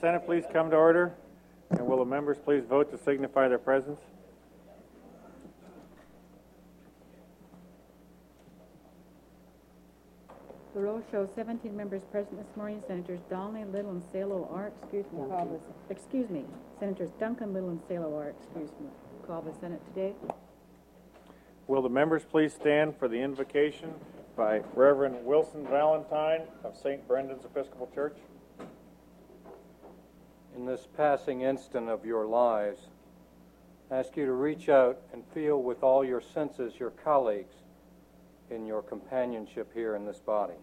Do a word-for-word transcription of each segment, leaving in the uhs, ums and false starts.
Senate please come to order? And will the members please vote to signify their presence? The roll shows seventeen members present this morning. Senators Donnelly, Little, and Salo are, excuse me, call this, excuse me, Senators Duncan, Little, and Salo are, excuse me, call the Senate today. Will the members please stand for the invocation by Reverend Wilson Valentine of Saint Brendan's Episcopal Church? In this passing instant of your lives, I ask you to reach out and feel with all your senses your colleagues in your companionship here in this body.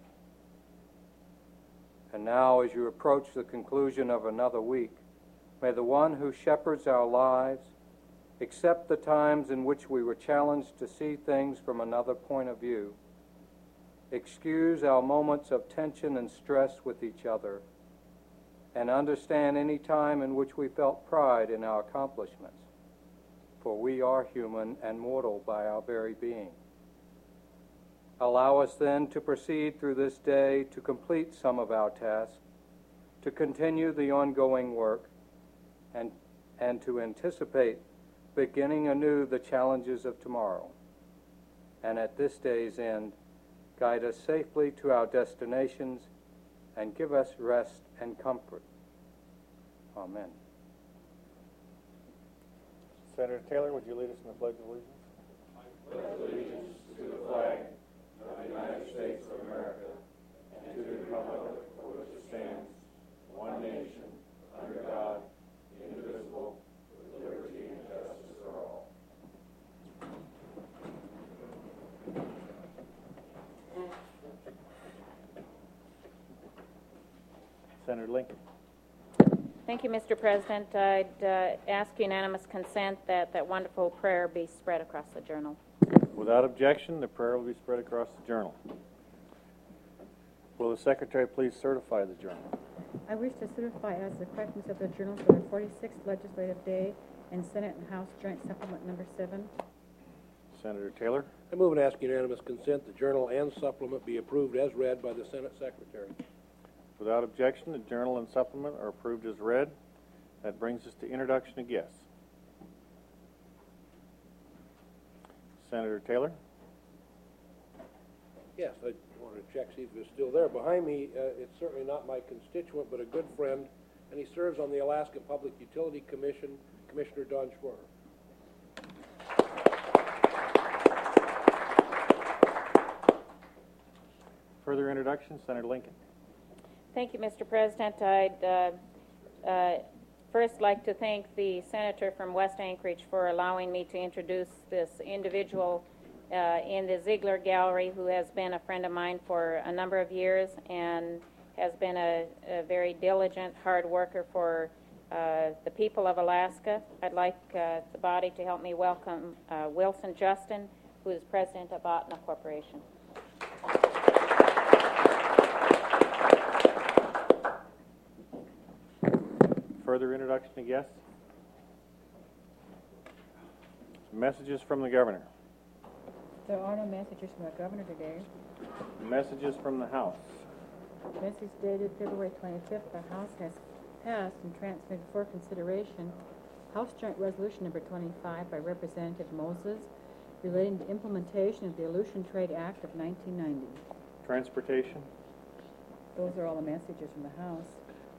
And now, as you approach the conclusion of another week, may the one who shepherds our lives accept the times in which we were challenged to see things from another point of view, excuse our moments of tension and stress with each other, and understand any time in which we felt pride in our accomplishments, for we are human and mortal by our very being. Allow us then to proceed through this day to complete some of our tasks, to continue the ongoing work, and, and to anticipate beginning anew the challenges of tomorrow. And at this day's end, guide us safely to our destinations and give us rest and comfort. Amen. Senator Taylor, would you lead us in the Pledge of Allegiance? I pledge allegiance to the flag of the United States of America and to the republic for which it stands, one nation, under God, indivisible, with liberty and justice for all. Senator Lincoln. Thank you, Mister President. I'd uh, ask unanimous consent that that wonderful prayer be spread across the journal. Without objection, the prayer will be spread across the journal. Will the Secretary please certify the journal? I wish to certify as the correctness of the journal for the forty-sixth legislative day and Senate and House Joint Supplement number seven. Senator Taylor. I move and ask unanimous consent the journal and supplement be approved as read by the Senate Secretary. Without objection, the journal and supplement are approved as read. That brings us to introduction of guests. Senator Taylor. Yes, I want to check, see if it's still there. Behind me, uh, it's certainly not my constituent, but a good friend, and he serves on the Alaska Public Utility Commission, Commissioner Don Schmorer. Further introduction, Senator Lincoln. Thank you, Mister President. I'd uh, uh, first like to thank the senator from West Anchorage for allowing me to introduce this individual uh, in the Ziegler Gallery who has been a friend of mine for a number of years and has been a, a very diligent, hard worker for uh, the people of Alaska. I'd like uh, the body to help me welcome uh, Wilson Justin, who is president of Ahtna Corporation. Further introduction to guests? Messages from the governor. There are no messages from the governor today. Messages from the House. Message dated February twenty-fifth, the House has passed and transmitted for consideration House Joint Resolution number twenty-five by Representative Moses relating to implementation of the Aleutian Trade Act of nineteen ninety. Transportation. Those are all the messages from the House.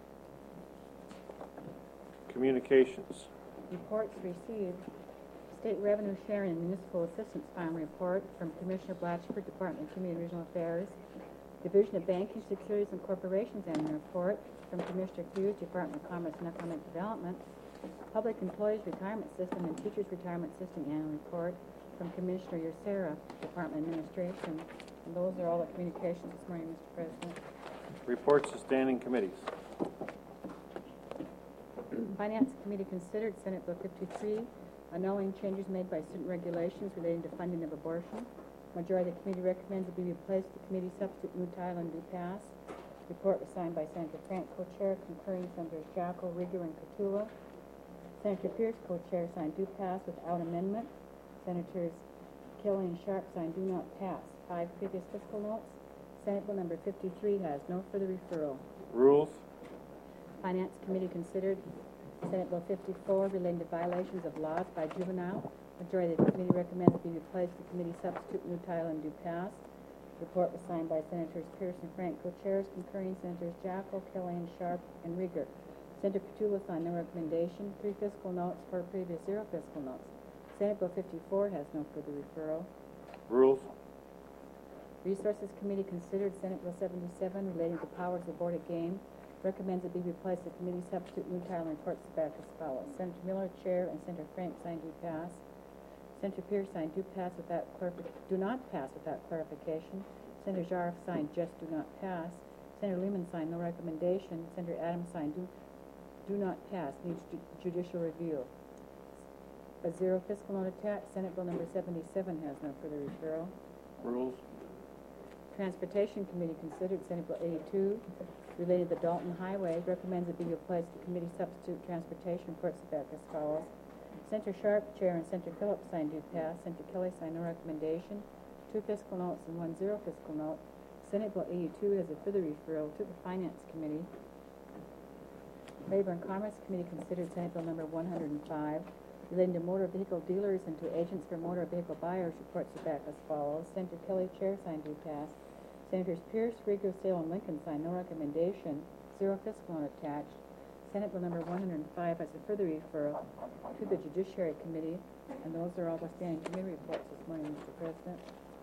Communications. Reports received. State Revenue Sharing and Municipal Assistance Fund report from Commissioner Blatchford, Department of Community and Regional Affairs. Division of Banking, Securities, and Corporations annual report from Commissioner Hughes, Department of Commerce and Economic Development. Public Employees Retirement System and Teachers Retirement System annual report from Commissioner Yurcera, Department of Administration. And those are all the communications this morning, Mister President. Reports to standing committees. Finance Committee considered Senate Bill fifty-three, annulling changes made by certain regulations relating to funding of abortion. Majority of the committee recommends it be replaced with committee substitute new title and do pass. Report was signed by Senator Frank, co-chair, concurring Senators Jocko, Rieger, and Cotula. Senator Pierce, co-chair, signed do pass without amendment. Senators Kelly and Sharp signed do not pass. Five previous fiscal notes. Senate Bill number fifty-three has no further referral. Rules. Finance Committee considered Senate Bill fifty-four relating to violations of laws by juvenile. Majority of the committee recommends it be replaced with committee substitute, new title, and do pass. Report was signed by Senators Pierce and Frank, co-chairs, concurring Senators Jacko, Killian, Sharp, and Rieger. Senator Petula signed no recommendation. Three fiscal notes, four previous, zero fiscal notes. Senate Bill fifty-four has no further referral. Rules. Resources Committee considered Senate Bill seventy-seven relating to powers of the Board of Game. Recommends it be replaced with committee substitute, new title, and reports back as follows. Senator Miller, chair, and Senator Frank signed do pass. Senator Pierce signed do pass without clarification, do not pass without clarification. Senator Jarrett signed just do not pass. Senator Lehman signed no recommendation. Senator Adams signed do, do not pass, needs ju judicial review. A zero fiscal note attached. Senate Bill number seventy-seven has no further referral. Rules. Transportation Committee considered Senate Bill eighty-two related to the Dalton Highway. Recommends it be replaced with committee substitute transportation. Reports back as follows. Senator Sharp, chair, and Senator Phillips signed do pass. Senator Kelly signed no recommendation. Two fiscal notes and one zero fiscal note. Senate Bill eighty-two has a further referral to the Finance Committee. Labor and Commerce Committee considered Senate Bill number one hundred five relating to motor vehicle dealers and to agents for motor vehicle buyers. Reports are back as follows. Senator Kelly, chair, signed do pass. Senators Pierce, Rieger, Sale, and Lincoln signed no recommendation. Zero fiscal note attached. Senate Bill number one hundred five has a further referral to the Judiciary Committee, and those are all the standing committee reports this morning, Mister President.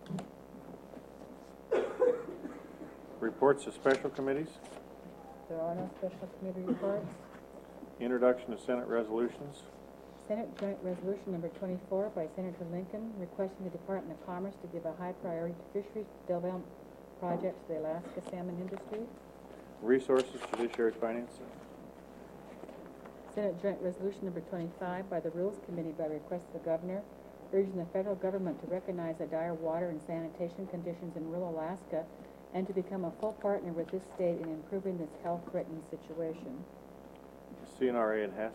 Reports of special committees. There are no special committee reports. Introduction of Senate resolutions. Senate Joint Resolution number twenty-four by Senator Lincoln requesting the Department of Commerce to give a high priority to fisheries development projects to the Alaska salmon industry. Resources, Judiciary, Finance. Senate Joint Resolution number twenty-five by the Rules Committee by request of the Governor urging the federal government to recognize the dire water and sanitation conditions in rural Alaska and to become a full partner with this state in improving this health-threatening situation. C N R A and Hess.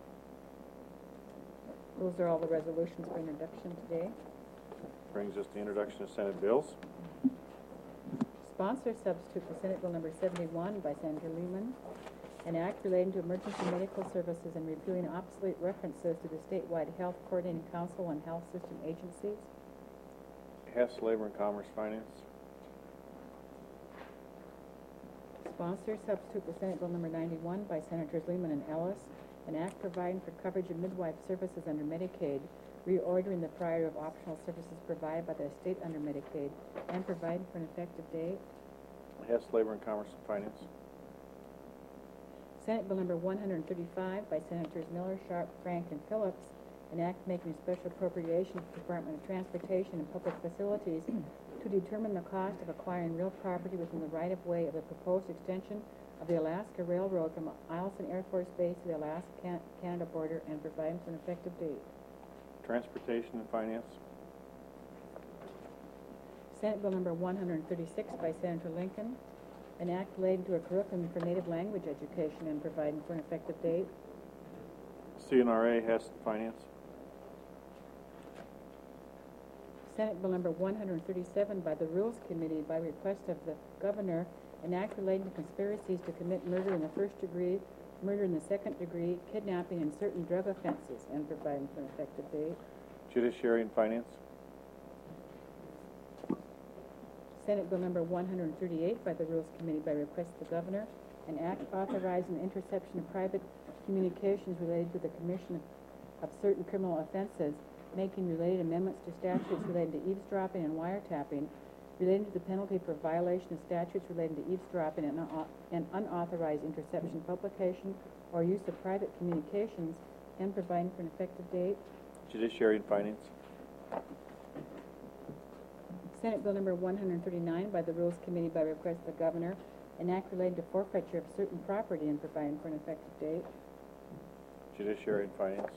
Those are all the resolutions for introduction today. Brings us to introduction of Senate bills. Sponsor substitute for Senate Bill number seventy-one by Senator Lehman, an act relating to emergency medical services and repealing obsolete references to the statewide Health Coordinating Council and health system agencies. Hess, Labor and Commerce, Finance. Sponsor substitute for Senate Bill number ninety-one by Senators Lehman and Ellis, an act providing for coverage of midwife services under Medicaid, reordering the priority of optional services provided by the state under Medicaid, and providing for an effective date. Hess, Labor and Commerce, Finance. Senate Bill number one hundred thirty-five by Senators Miller, Sharp, Frank, and Phillips, an act making a special appropriation to the Department of Transportation and Public Facilities to determine the cost of acquiring real property within the right-of-way of the proposed extension of the Alaska Railroad from Eielson Air Force Base to the Alaska-Canada border and providing for an effective date. Transportation and Finance. Senate Bill number one hundred thirty-six by Senator Lincoln, an act relating to a curriculum for native language education and providing for an effective date. C N R A, Hess, Finance. Senate Bill number one hundred thirty-seven by the Rules Committee by request of the Governor, an act relating to conspiracies to commit murder in the first degree, murder in the second degree, kidnapping, and certain drug offenses, and providing for an effective date. Judiciary and Finance. Senate Bill number one hundred thirty-eight by the Rules Committee by request of the Governor, an act authorizing the interception of private communications related to the commission of, of certain criminal offenses, making related amendments to statutes relating to eavesdropping and wiretapping, relating to the penalty for violation of statutes relating to eavesdropping and, uh, and unauthorized interception, publication, or use of private communications, and providing for an effective date. Judiciary and Finance. Senate Bill number one hundred thirty-nine by the Rules Committee by request of the Governor, an act relating to forfeiture of certain property and providing for an effective date. Judiciary and Finance.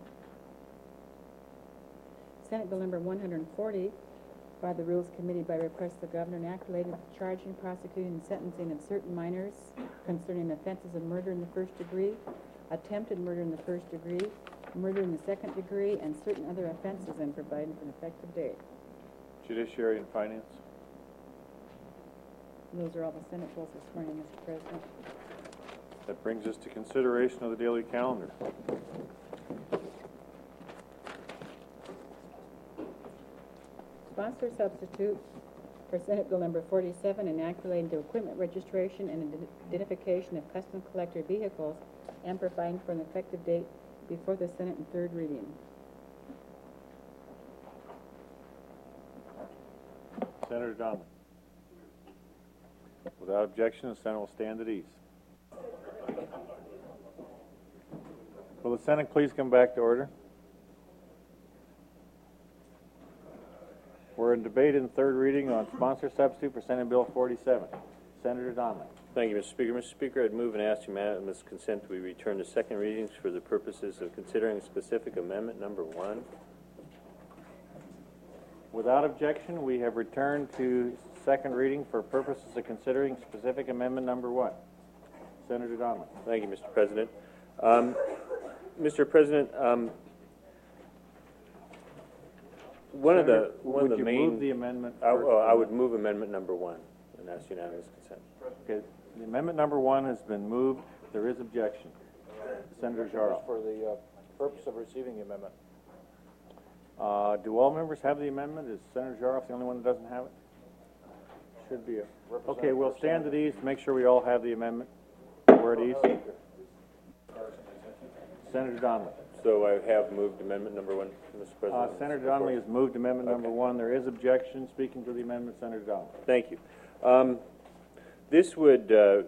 Senate Bill number one hundred forty by the Rules Committee by request of the Governor, an act related to charging, prosecuting, and sentencing of certain minors concerning offenses of murder in the first degree, attempted murder in the first degree, murder in the second degree, and certain other offenses, and providing for an effective date. Judiciary and Finance. Those are all the Senate bills this morning, Mister President. That brings us to consideration of the daily calendar. Sponsor substitute for Senate Bill number forty-seven, an act relating to equipment registration and identification of custom collector vehicles, and providing for an effective date before the Senate in third reading. Senator Donnelly. Without objection, the Senate will stand at ease. Will the Senate please come back to order? We're in debate in third reading on sponsor substitute for Senate Bill forty-seven. Senator Donnelly. Thank you, Mister Speaker. Mister Speaker, I'd move and ask unanimous consent that we return to second readings for the purposes of considering specific amendment number one. Without objection, we have returned to second reading for purposes of considering specific amendment number one. Senator Donnelly. Thank you, Mister President. Um, Mister President, um, one Senator, of the one would of the you main move the amendment? I, first? well, I would move amendment number one and ask unanimous consent. Okay. The amendment number one has been moved. There is objection. Senator Jarl. For the uh, purpose of receiving the amendment. Uh, do all members have the amendment? Is Senator Jaroff the only one that doesn't have it? Should be. A, okay, we'll stand at ease to make sure we all have the amendment. We're at ease. Senator Donnelly. So I have moved amendment number one, Mister President. Uh, Senator Donnelly has moved amendment number Okay. one. There is objection. Speaking to the amendment, Senator Donnelly. Thank you. Um, this would uh,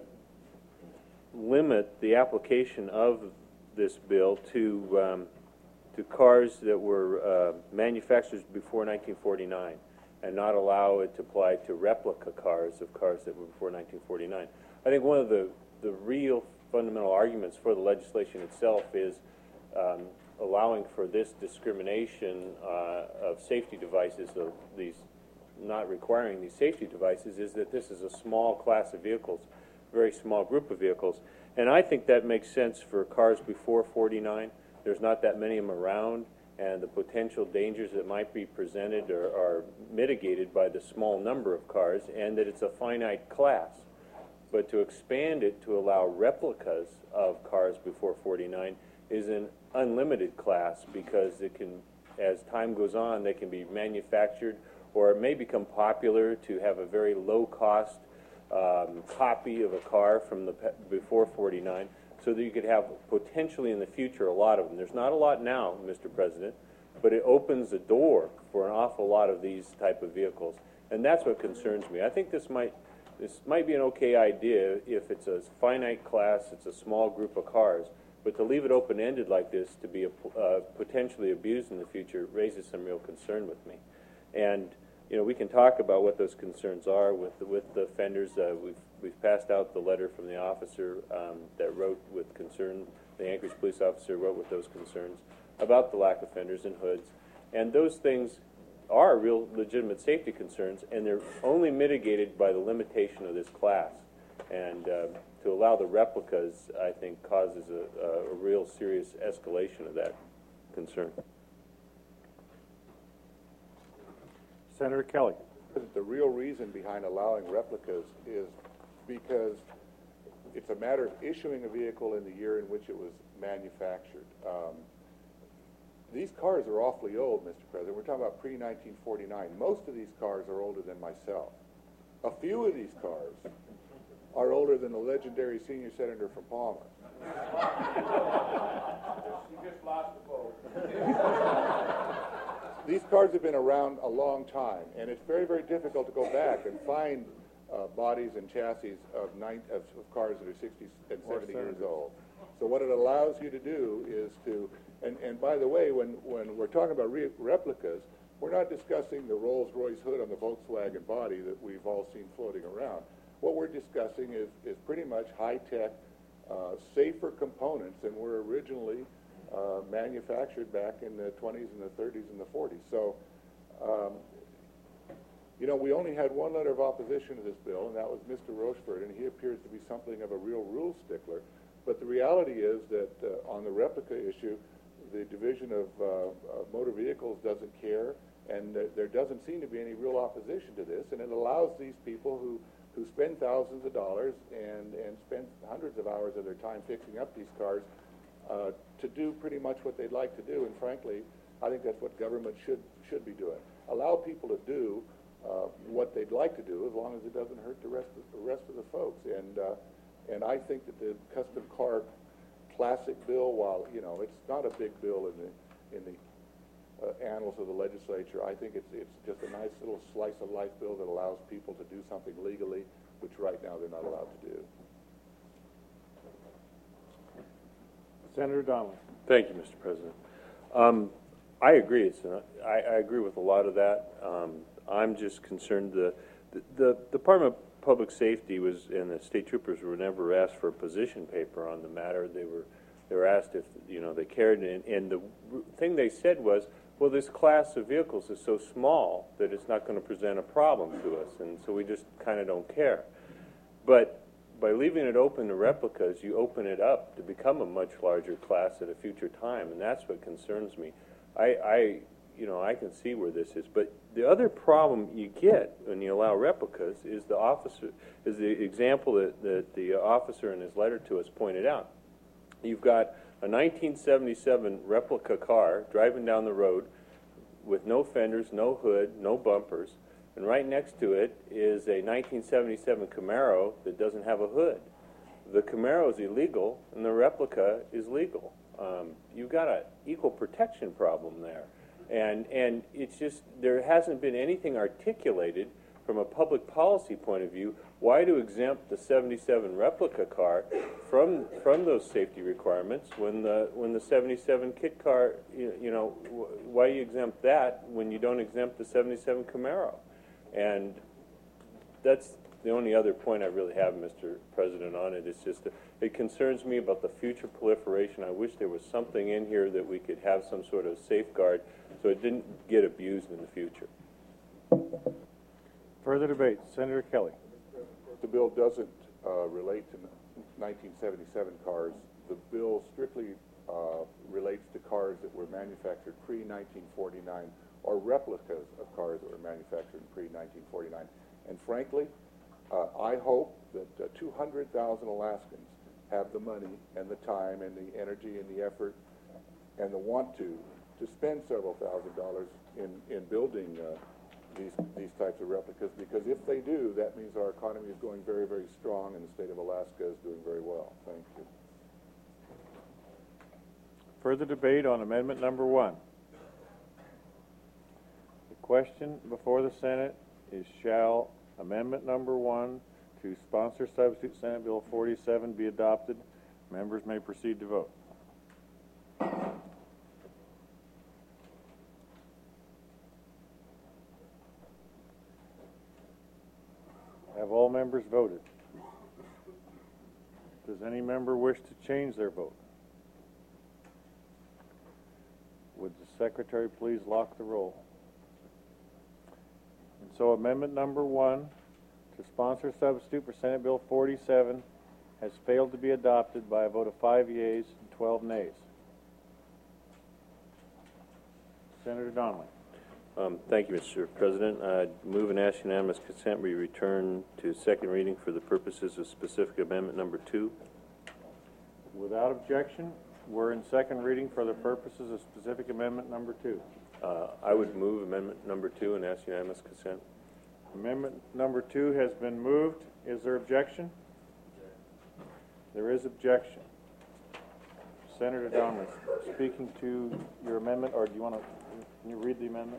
limit the application of this bill to um, to cars that were uh, manufactured before nineteen forty-nine, and not allow it to apply to replica cars of cars that were before nineteen forty-nine. I think one of the the real fundamental arguments for the legislation itself is um, allowing for this discrimination uh, of safety devices, of these not requiring these safety devices, is that this is a small class of vehicles, very small group of vehicles. And I think that makes sense for cars before forty-nine. There's not that many of them around, and the potential dangers that might be presented are, are mitigated by the small number of cars, and that it's a finite class. But to expand it to allow replicas of cars before forty-nine is an unlimited class, because it can, as time goes on, they can be manufactured, or it may become popular to have a very low-cost um, copy of a car from the pe- before forty-nine, so that you could have potentially in the future a lot of them. There's not a lot now, Mister President, but it opens the door for an awful lot of these type of vehicles, and that's what concerns me. I think this might this might be an okay idea if it's a finite class, it's a small group of cars, but to leave it open-ended like this to be uh, potentially abused in the future raises some real concern with me. And you know, we can talk about what those concerns are with the, with the offenders. Uh, we've we've passed out the letter from the officer um, that wrote with concern. The Anchorage police officer wrote with those concerns about the lack of fenders and hoods, and those things are real legitimate safety concerns, and they're only mitigated by the limitation of this class. And uh, to allow the replicas, I think, causes a, a real serious escalation of that concern. Senator Kelly. The real reason behind allowing replicas is because it's a matter of issuing a vehicle in the year in which it was manufactured. Um, these cars are awfully old, Mister President. We're talking about pre nineteen forty-nine. Most of these cars are older than myself. A few of these cars are older than the legendary senior senator from Palmer. You just lost the vote. These cars have been around a long time, and it's very, very difficult to go back and find uh, bodies and chassis of, nine, of, of cars that are sixty and seventy years old. So what it allows you to do is to, and, and by the way, when, when we're talking about re replicas, we're not discussing the Rolls-Royce hood on the Volkswagen body that we've all seen floating around. What we're discussing is, is pretty much high-tech, uh, safer components than were originally Uh, manufactured back in the twenties and the thirties and the forties. So, um, you know, we only had one letter of opposition to this bill, and that was Mister Rochefort, and he appears to be something of a real rule stickler. But the reality is that uh, on the replica issue, the Division of, uh, of Motor Vehicles doesn't care, and th there doesn't seem to be any real opposition to this, and it allows these people who who spend thousands of dollars and, and spend hundreds of hours of their time fixing up these cars uh, to do pretty much what they'd like to do. And frankly, I think that's what government should should be doing. Allow people to do uh, what they'd like to do, as long as it doesn't hurt the rest of the rest of the folks. And uh, and I think that the custom car classic bill, while you know it's not a big bill in the in the uh, annals of the legislature, I think it's it's just a nice little slice of life bill that allows people to do something legally, which right now they're not allowed to do. Senator Donnelly. Thank you, Mister President. Um, I agree. It's an, I, I agree with a lot of that. Um, I'm just concerned the, the the Department of Public Safety was and the state troopers were never asked for a position paper on the matter. They were they were asked if you know they cared, and, and the thing they said was, well, this class of vehicles is so small that it's not going to present a problem to us, and so we just kind of don't care. But by leaving it open to replicas, you open it up to become a much larger class at a future time, and that's what concerns me. I, I, you know, I can see where this is, but the other problem you get when you allow replicas is the officer, is the example that, that the officer in his letter to us pointed out. You've got a nineteen seventy-seven replica car driving down the road with no fenders, no hood, no bumpers. And right next to it is a nineteen seventy-seven Camaro that doesn't have a hood. The Camaro is illegal, and the replica is legal. Um, you've got an equal protection problem there. And, and it's just, there hasn't been anything articulated from a public policy point of view why to exempt the seventy-seven replica car from, from those safety requirements when the, when the seventy-seven kit car, you, you know, why you exempt that when you don't exempt the seventy-seven Camaro? And that's the only other point I really have, Mister President, on it. It's just, it concerns me about the future proliferation. I wish there was something in here that we could have some sort of safeguard so it didn't get abused in the future. Further debate. Senator Kelly. The bill doesn't uh, relate to nineteen seventy-seven cars. The bill strictly uh, relates to cars that were manufactured pre nineteen forty-nine or replicas of cars that were manufactured pre nineteen forty-nine. And frankly, uh, I hope that uh, two hundred thousand Alaskans have the money and the time and the energy and the effort and the want to to spend several thousand dollars in, in building uh, these, these types of replicas, because if they do, that means our economy is going very, very strong and the state of Alaska is doing very well. Thank you. Further debate on amendment number one. The question before the Senate is, shall amendment number one to sponsor substitute Senate Bill forty-seven be adopted? Members may proceed to vote. Have all members voted? Does any member wish to change their vote? Would the secretary please lock the roll? And so amendment number one to sponsor substitute for Senate Bill forty-seven has failed to be adopted by a vote of five yeas and twelve nays. Senator Donnelly. Um, thank you, Mister President. I move and ask unanimous consent we return to second reading for the purposes of specific amendment number two. Without objection, we're in second reading for the purposes of specific amendment number two. Uh, I would move amendment number two and ask unanimous consent. Amendment number two has been moved. Is there objection? There is objection. Senator Donnelly, speaking to your amendment, or do you want to, can you read the amendment?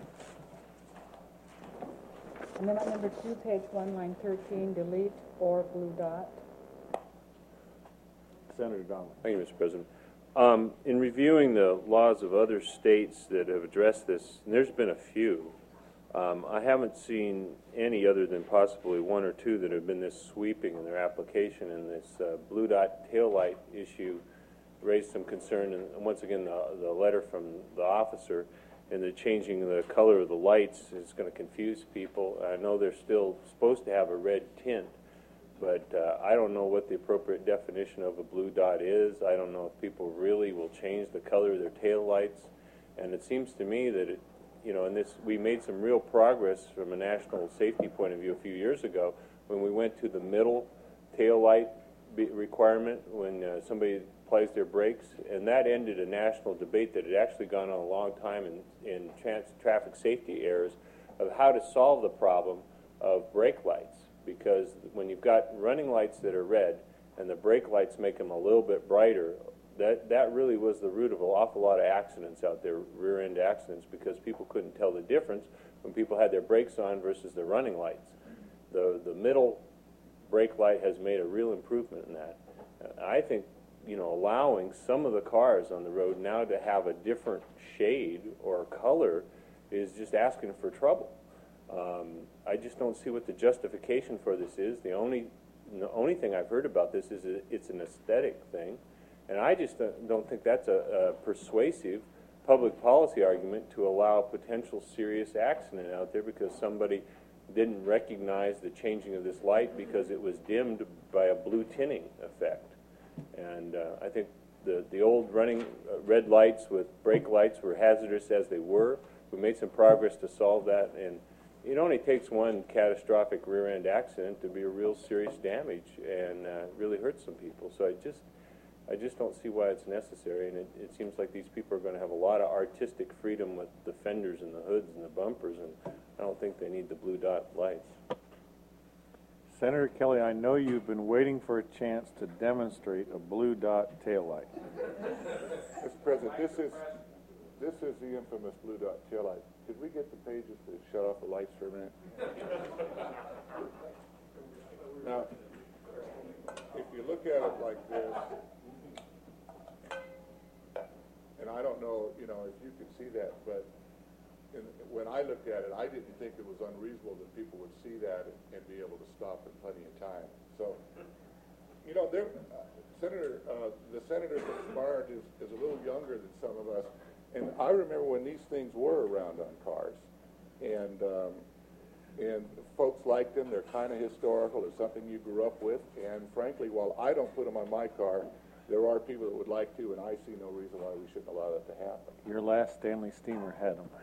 Amendment number two, page one, line thirteen, delete or blue dot. Senator Donnelly. Thank you, Mister President. Um, in reviewing the laws of other states that have addressed this, and there's been a few, um, I haven't seen any other than possibly one or two that have been this sweeping in their application, and this uh, blue dot taillight issue raised some concern, and once again, the, the letter from the officer and the changing the color of the lights is going to confuse people. I know they're still supposed to have a red tint, but uh, I don't know what the appropriate definition of a blue dot is. I don't know if people really will change the color of their tail lights, and it seems to me that it, you know, and this, we made some real progress from a national safety point of view a few years ago when we went to the middle tail light be- requirement when uh, somebody applies their brakes, and that ended a national debate that had actually gone on a long time in, in trans- traffic safety errors of how to solve the problem of brake lights. Because when you've got running lights that are red and the brake lights make them a little bit brighter, that, that really was the root of an awful lot of accidents out there, rear-end accidents, because people couldn't tell the difference when people had their brakes on versus their running lights. The, the middle brake light has made a real improvement in that. Uh, I think, you know, allowing some of the cars on the road now to have a different shade or color is just asking for trouble. Um, I just don't see what the justification for this is. The only, the only thing I've heard about this is that it's an aesthetic thing, and I just don't, don't think that's a, a persuasive public policy argument to allow potential serious accident out there because somebody didn't recognize the changing of this light because it was dimmed by a blue tinning effect. And uh, I think the, the old running uh, red lights with brake lights were hazardous as they were. We made some progress to solve that, and it only takes one catastrophic rear-end accident to be a real serious damage and uh, really hurt some people. So I just, I just don't see why it's necessary, and it, it seems like these people are going to have a lot of artistic freedom with the fenders and the hoods and the bumpers, and I don't think they need the blue dot lights. Senator Kelly, I know you've been waiting for a chance to demonstrate a blue dot taillight. Mister President, this is, this is the infamous blue dot taillight. Could we get the pages to shut off the lights for a minute? Now, if you look at it like this, and I don't know, you know, if you could see that, but in, when I looked at it, I didn't think it was unreasonable that people would see that and, and be able to stop in plenty of time. So, you know, there, uh, Senator, uh, the senator from Smart is, is a little younger than some of us, and I remember when these things were around on cars, and um, and folks liked them. They're kind of historical. It's something you grew up with, and frankly, while I don't put them on my car, there are people that would like to, and I see no reason why we shouldn't allow that to happen. Your last Stanley Steamer had them.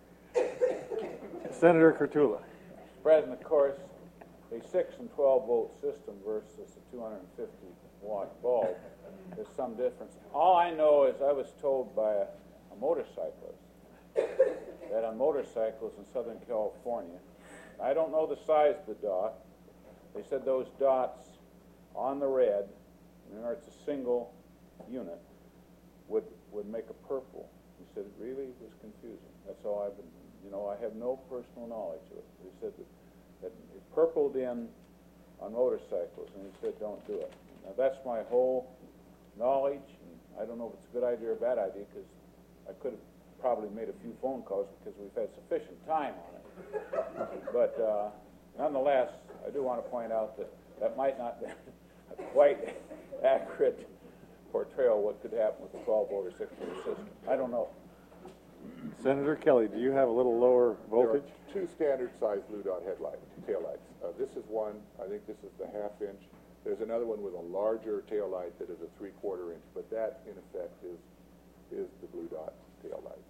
Senator Kurtula. President, of course, a six and twelve volt system versus a two hundred fifty watt bulb, there's some difference. All I know is I was told by a, a motorcyclist that on motorcycles in Southern California, I don't know the size of the dot, they said those dots on the red, remember it's a single unit, would, would make a purple. He said it really was confusing. That's all I've been, you know, I have no personal knowledge of it. He said that, that it purpled in on motorcycles, and he said don't do it. Now that's my whole knowledge, and I don't know if it's a good idea or a bad idea, because I could have probably made a few phone calls because we've had sufficient time on it. But uh, nonetheless, I do want to point out that that might not be a quite accurate portrayal of what could happen with a twelve volt or six volt system. I don't know. Senator Kelly, do you have a little lower voltage? There are two standard-sized blue dot headlights, taillights. Uh, this is one. I think this is the half-inch. There's another one with a larger taillight that is a three-quarter inch, but that, in effect, is is the blue dot taillight.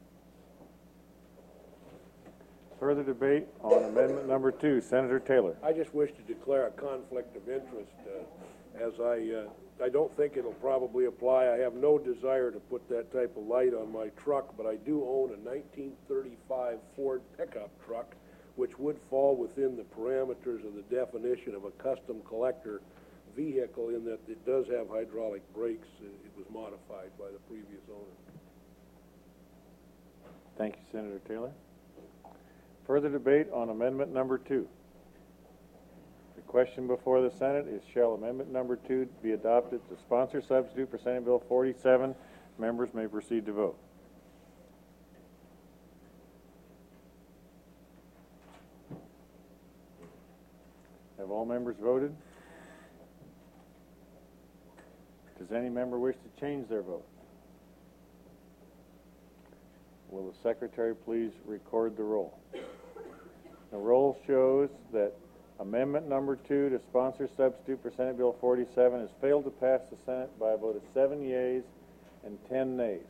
Further debate on amendment number two. Senator Taylor. I just wish to declare a conflict of interest, uh, as I, uh, I don't think it'll probably apply. I have no desire to put that type of light on my truck, but I do own a nineteen thirty-five Ford pickup truck, which would fall within the parameters of the definition of a custom collector vehicle in that it does have hydraulic brakes. It was modified by the previous owner. Thank you, Senator Taylor. Further debate on amendment number two. The question before the Senate is, shall amendment number two be adopted to sponsor substitute for Senate Bill forty-seven? Members may proceed to vote. Have all members voted? Does any member wish to change their vote? Will the secretary please record the roll? The roll shows that amendment number two to sponsor substitute for Senate Bill forty-seven has failed to pass the Senate by a vote of seven yeas and ten nays.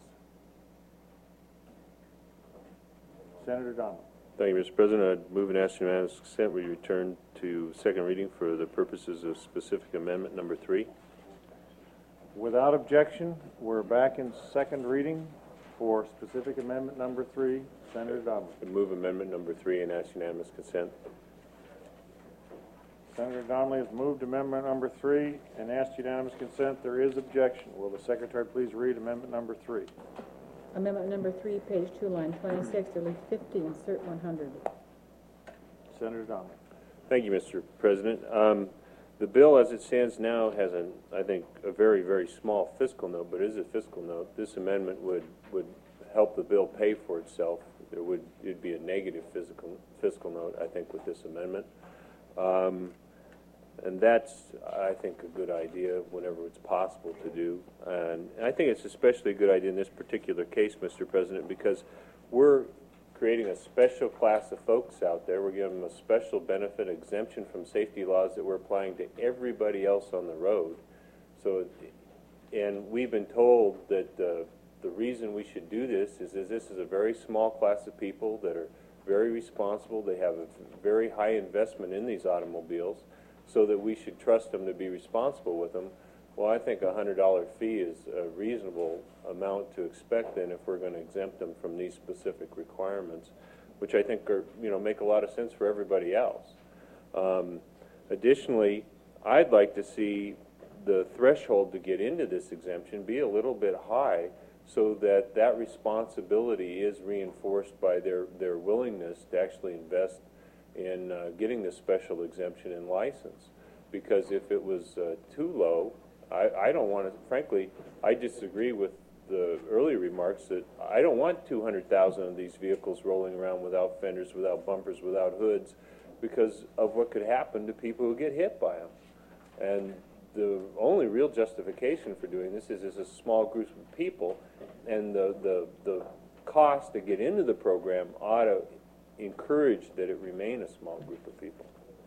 Senator Donald. Thank you, Mister President. I'd move and ask unanimous consent we return to second reading for the purposes of specific amendment number three. Without objection, we're back in second reading for specific amendment number three. Senator Donnelly. I move amendment number three and ask unanimous consent. Senator Donnelly has moved amendment number three and asked unanimous consent. There is objection. Will the secretary please read amendment number three? Amendment number three, page two, line twenty-six, delete fifty, insert one hundred. Senator Donnelly. Thank you, Mister President. Um, the bill as it stands now has an, I think, a very, very small fiscal note, but it is a fiscal note. This amendment would, would help the bill pay for itself. There would, it'd be a negative fiscal, fiscal note, I think, with this amendment. Um, and that's, I think, a good idea whenever it's possible to do. And, and I think it's especially a good idea in this particular case, Mister President, because we're creating a special class of folks out there. We're giving them a special benefit exemption from safety laws that we're applying to everybody else on the road. So, and we've been told that uh, the reason we should do this is that this is a very small class of people that are very responsible. They have a very high investment in these automobiles, so that we should trust them to be responsible with them. Well, I think a one hundred dollar fee is a reasonable amount to expect then if we're going to exempt them from these specific requirements, which I think are, you know, make a lot of sense for everybody else. Um, additionally, I'd like to see the threshold to get into this exemption be a little bit high so that that responsibility is reinforced by their, their willingness to actually invest in uh, getting this special exemption and license. Because if it was uh, too low, I, I don't want to, frankly, I disagree with the earlier remarks that I don't want two hundred thousand of these vehicles rolling around without fenders, without bumpers, without hoods, because of what could happen to people who get hit by them. And the only real justification for doing this is it's a small group of people, and the, the, the cost to get into the program ought to encourage that it remain a small group of people.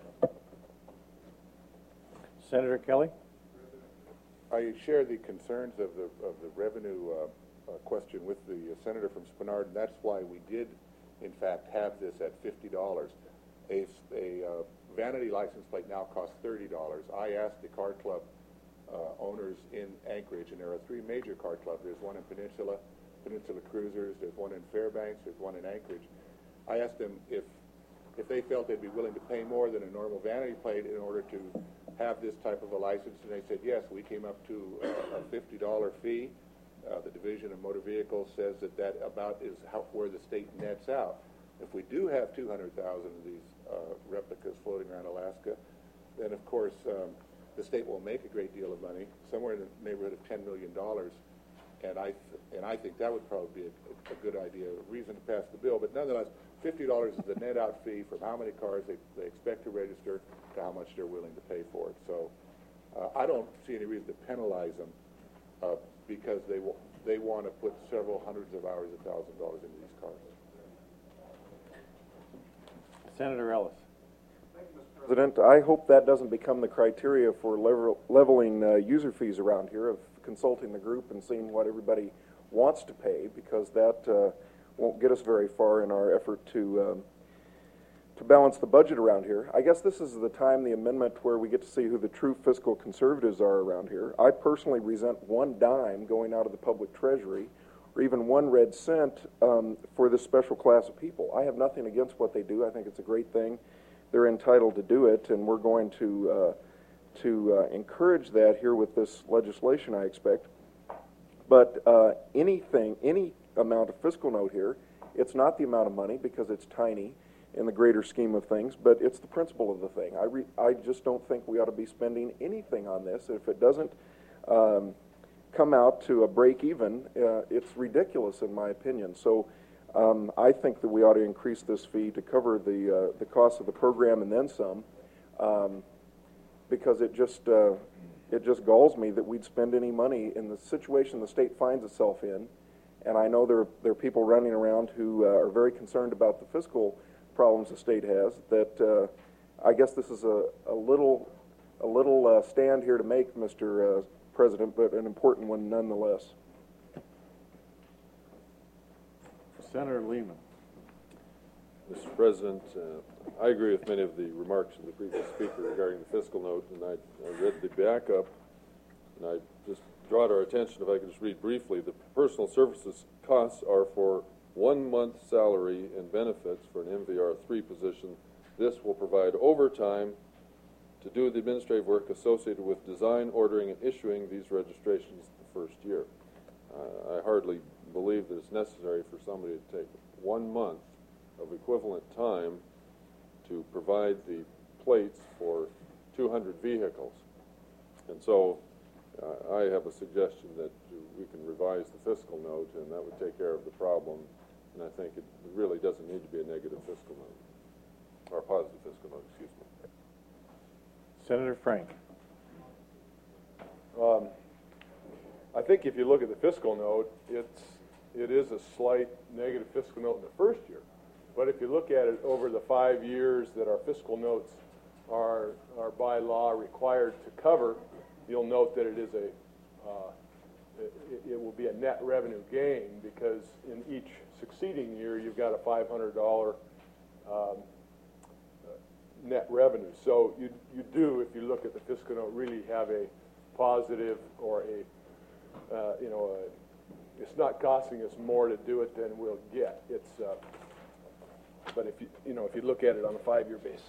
Senator Kelly. I share the concerns of the of the revenue uh, uh, question with the uh, senator from Spenard, and that's why we did, in fact, have this at fifty dollars. A, a uh, vanity license plate now costs thirty dollars. I asked the car club uh, owners in Anchorage, and there are three major car clubs. There's one in Peninsula, Peninsula Cruisers. There's one in Fairbanks. There's one in Anchorage. I asked them if if they felt they'd be willing to pay more than a normal vanity plate in order to have this type of a license, and they said yes. We came up to uh, a fifty dollar fee. Uh, the Division of Motor Vehicles says that that about is how, where the state nets out. If we do have two hundred thousand of these uh, replicas floating around Alaska, then of course um, the state will make a great deal of money, somewhere in the neighborhood of ten million dollars. And I th and I think that would probably be a, a good idea, a reason to pass the bill. But nonetheless, fifty dollars is the net out fee from how many cars they, they expect to register to how much they're willing to pay for it. So uh, I don't see any reason to penalize them uh, because they, w they want to put several hundreds of hours, a thousand dollars into these cars. Senator Ellis. President, I hope that doesn't become the criteria for level, leveling uh, user fees around here, of consulting the group and seeing what everybody wants to pay, because that uh, won't get us very far in our effort to um, to balance the budget around here. I guess this is the time, the amendment, where we get to see who the true fiscal conservatives are around here. I personally resent one dime going out of the public treasury, or even one red cent um, for this special class of people. I have nothing against what they do. I think it's a great thing. They're entitled to do it, and we're going to uh, to uh, encourage that here with this legislation, I expect. But uh, anything, any amount of fiscal note here, it's not the amount of money because it's tiny in the greater scheme of things, but it's the principle of the thing. I, re I just don't think we ought to be spending anything on this. If it doesn't um, come out to a break even, uh, it's ridiculous in my opinion. So um, I think that we ought to increase this fee to cover the, uh, the cost of the program and then some, um, because it just, uh, it just galls me that we'd spend any money in the situation the state finds itself in. And I know there, there are people running around who uh, are very concerned about the fiscal problems the state has, that uh, I guess this is a, a little, a little uh, stand here to make, Mister Uh, President, but an important one nonetheless. Senator Lehman. Mister President, uh, I agree with many of the remarks of the previous speaker regarding the fiscal note, and I, I read the backup, and I just draw to our attention, if I could just read briefly, the personal services costs are for one month's salary and benefits for an M V R three position. This will provide overtime to do the administrative work associated with design, ordering, and issuing these registrations the first year. Uh, I hardly believe that it's necessary for somebody to take one month of equivalent time to provide the plates for two hundred vehicles. And so uh, I have a suggestion that we can revise the fiscal note, and that would take care of the problem. And I think it really doesn't need to be a negative fiscal note, or a positive fiscal note, excuse me. Senator Frank. Um, I think if you look at the fiscal note, it's, it is a slight negative fiscal note in the first year. But if you look at it over the five years that our fiscal notes are, are by law required to cover, you'll note that it is a, uh, it, it will be a net revenue gain, because in each succeeding year you've got a five hundred dollar um, net revenue. So you, you do, if you look at the fiscal note, really have a positive or a, uh, you know, a, it's not costing us more to do it than we'll get. It's, uh, but if you, you know, if you look at it on a five-year basis.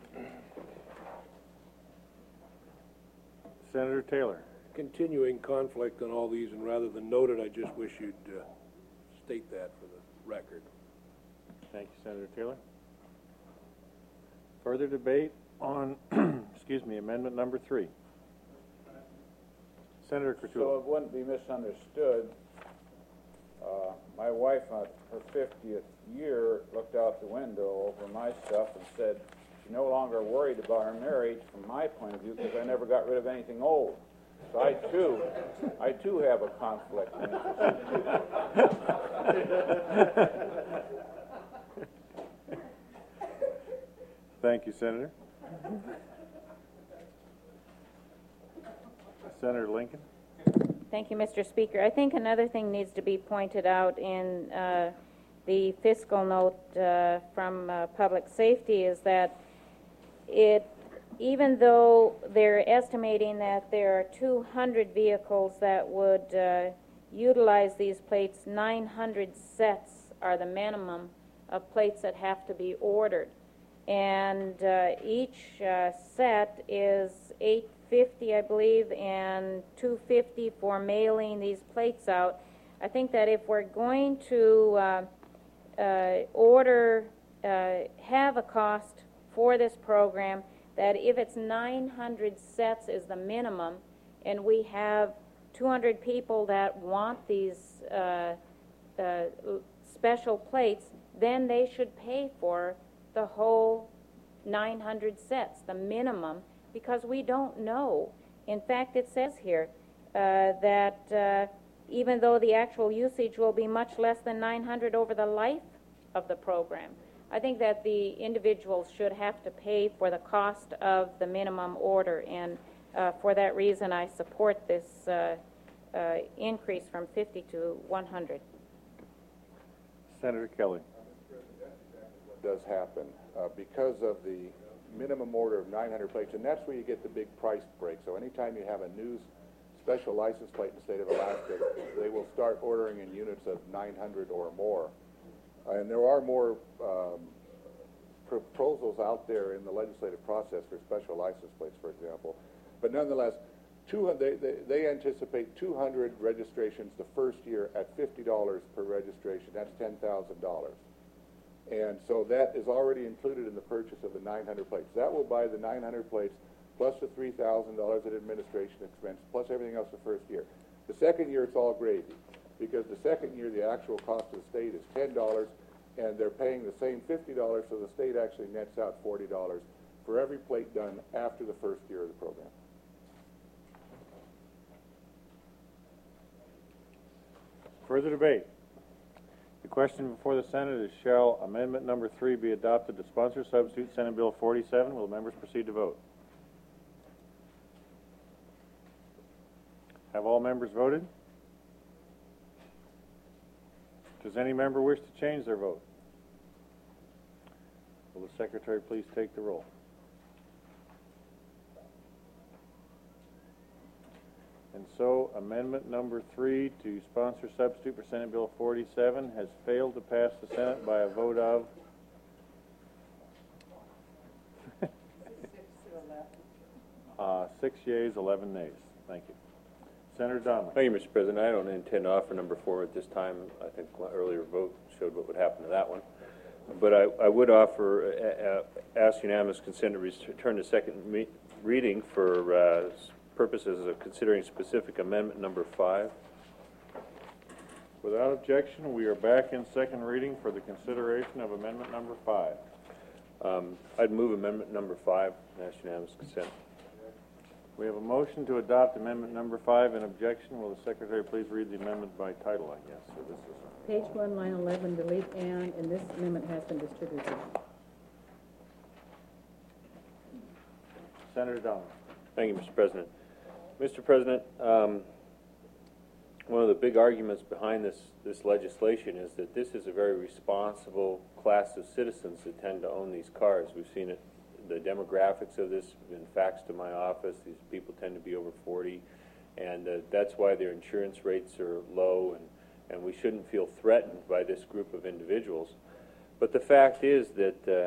Senator Taylor. Continuing conflict on all these, and rather than note it, I just wish you'd uh, state that for the record. Thank you, Senator Taylor. Further debate on, excuse me, amendment number three. Senator Courtois. So it wouldn't be misunderstood. Uh, my wife, on her fiftieth year, looked out the window over my stuff and said she's no longer worried about our marriage from my point of view, because I never got rid of anything old. So I too, I too have a conflict of interest. Thank you, Senator. Senator Lincoln. Thank you, Mister Speaker. I think another thing needs to be pointed out in uh, the fiscal note uh, from uh, Public Safety is that it, even though they're estimating that there are two hundred vehicles that would uh, utilize these plates, nine hundred sets are the minimum of plates that have to be ordered. And uh, each uh, set is eight fifty, I believe, and two fifty for mailing these plates out. I think that if we're going to uh, uh, order, uh, have a cost for this program, that if it's nine hundred sets is the minimum, and we have two hundred people that want these uh, uh, special plates, then they should pay for the whole nine hundred sets, the minimum, because we don't know. In fact, it says here uh, that uh, even though the actual usage will be much less than nine hundred over the life of the program, I think that the individuals should have to pay for the cost of the minimum order, and uh, for that reason I support this uh, uh, increase from fifty to one hundred. Senator Kelly. Does happen uh, because of the minimum order of nine hundred plates, and that's where you get the big price break. So anytime you have a new special license plate in the state of Alaska, they will start ordering in units of nine hundred or more. Uh, and there are more um, proposals out there in the legislative process for special license plates, for example. But nonetheless, two hundred, they, they, they anticipate two hundred registrations the first year at fifty dollars per registration. That's ten thousand dollars. And so that is already included in the purchase of the nine hundred plates. That will buy the nine hundred plates plus the three thousand dollars in administration expense, plus everything else the first year. The second year, it's all gravy, because the second year, the actual cost of the state is ten dollars, and they're paying the same fifty dollars, so the state actually nets out forty dollars for every plate done after the first year of the program. Further debate. The question before the Senate is, shall amendment number three be adopted to sponsor substitute Senate Bill forty-seven? Will members proceed to vote? Have all members voted? Does any member wish to change their vote? Will the secretary please take the roll? And so, amendment number three to sponsor substitute for Senate Bill forty-seven has failed to pass the Senate by a vote of uh, six yeas, eleven nays. Thank you. Senator Donnelly. Thank you, Mister President. I don't intend to offer number four at this time. I think my earlier vote showed what would happen to that one. But I, I would offer, uh, uh, ask unanimous consent to return to second me reading for uh, purposes of considering specific amendment number five. Without objection, we are back in second reading for the consideration of amendment number five. Um, I'd move amendment number five and ask unanimous consent. We have a motion to adopt amendment number five. In objection, will the secretary please read the amendment by title, I guess? So this is Page one, line eleven, delete and, and this amendment has been distributed. Senator Donnelly. Thank you, Mister President. Mister President, um, one of the big arguments behind this, this legislation is that this is a very responsible class of citizens that tend to own these cars. We've seen it, the demographics of this have been faxed to my office. These people tend to be over forty, and uh, that's why their insurance rates are low, and, and we shouldn't feel threatened by this group of individuals. But the fact is that uh,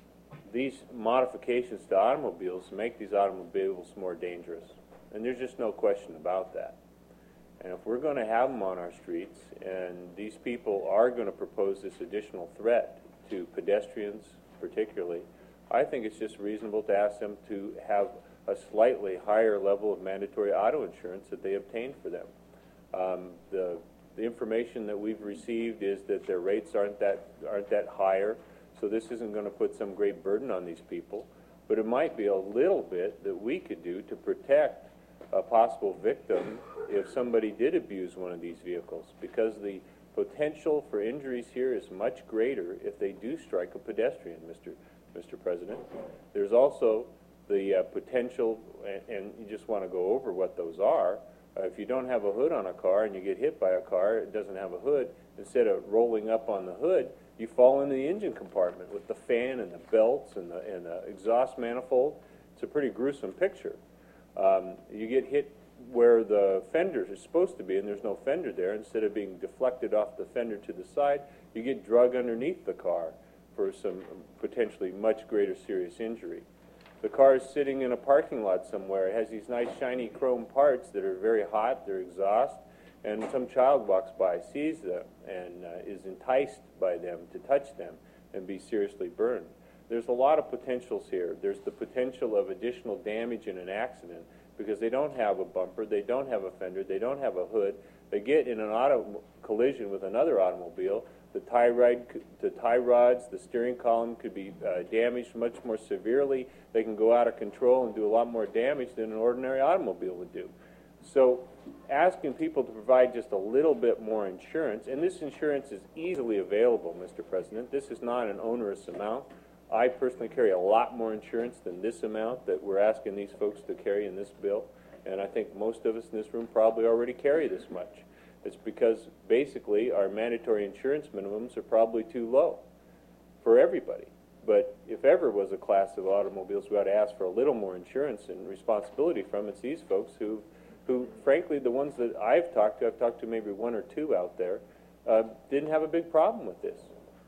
these modifications to automobiles make these automobiles more dangerous. And there's just no question about that. And if we're going to have them on our streets, and these people are going to propose this additional threat to pedestrians particularly, I think it's just reasonable to ask them to have a slightly higher level of mandatory auto insurance that they obtain for them. Um, the, the information that we've received is that their rates aren't that, aren't that higher, so this isn't going to put some great burden on these people. But it might be a little bit that we could do to protect a possible victim if somebody did abuse one of these vehicles, because the potential for injuries here is much greater if they do strike a pedestrian, Mister Mister President. There's also the uh, potential, and, and you just want to go over what those are. Uh, if you don't have a hood on a car and you get hit by a car, it doesn't have a hood, instead of rolling up on the hood, you fall into the engine compartment with the fan and the belts and the, and the exhaust manifold. It's a pretty gruesome picture. Um, you get hit where the fender is supposed to be, and there's no fender there. Instead of being deflected off the fender to the side, you get drug underneath the car for some potentially much greater serious injury. The car is sitting in a parking lot somewhere. It has these nice shiny chrome parts that are very hot, they're exhaust, and some child walks by, sees them, and uh, is enticed by them to touch them and be seriously burned. There's a lot of potentials here. There's the potential of additional damage in an accident because they don't have a bumper, they don't have a fender, they don't have a hood. They get in an auto collision with another automobile. The tie, rod, the tie rods, the steering column could be uh, damaged much more severely. They can go out of control and do a lot more damage than an ordinary automobile would do. So asking people to provide just a little bit more insurance, and this insurance is easily available, Mister President. This is not an onerous amount. I personally carry a lot more insurance than this amount that we're asking these folks to carry in this bill, and I think most of us in this room probably already carry this much. It's because basically our mandatory insurance minimums are probably too low for everybody. But if ever was a class of automobiles we ought to ask for a little more insurance and responsibility from, it's these folks who, who frankly, the ones that I've talked to, I've talked to maybe one or two out there, uh, didn't have a big problem with this.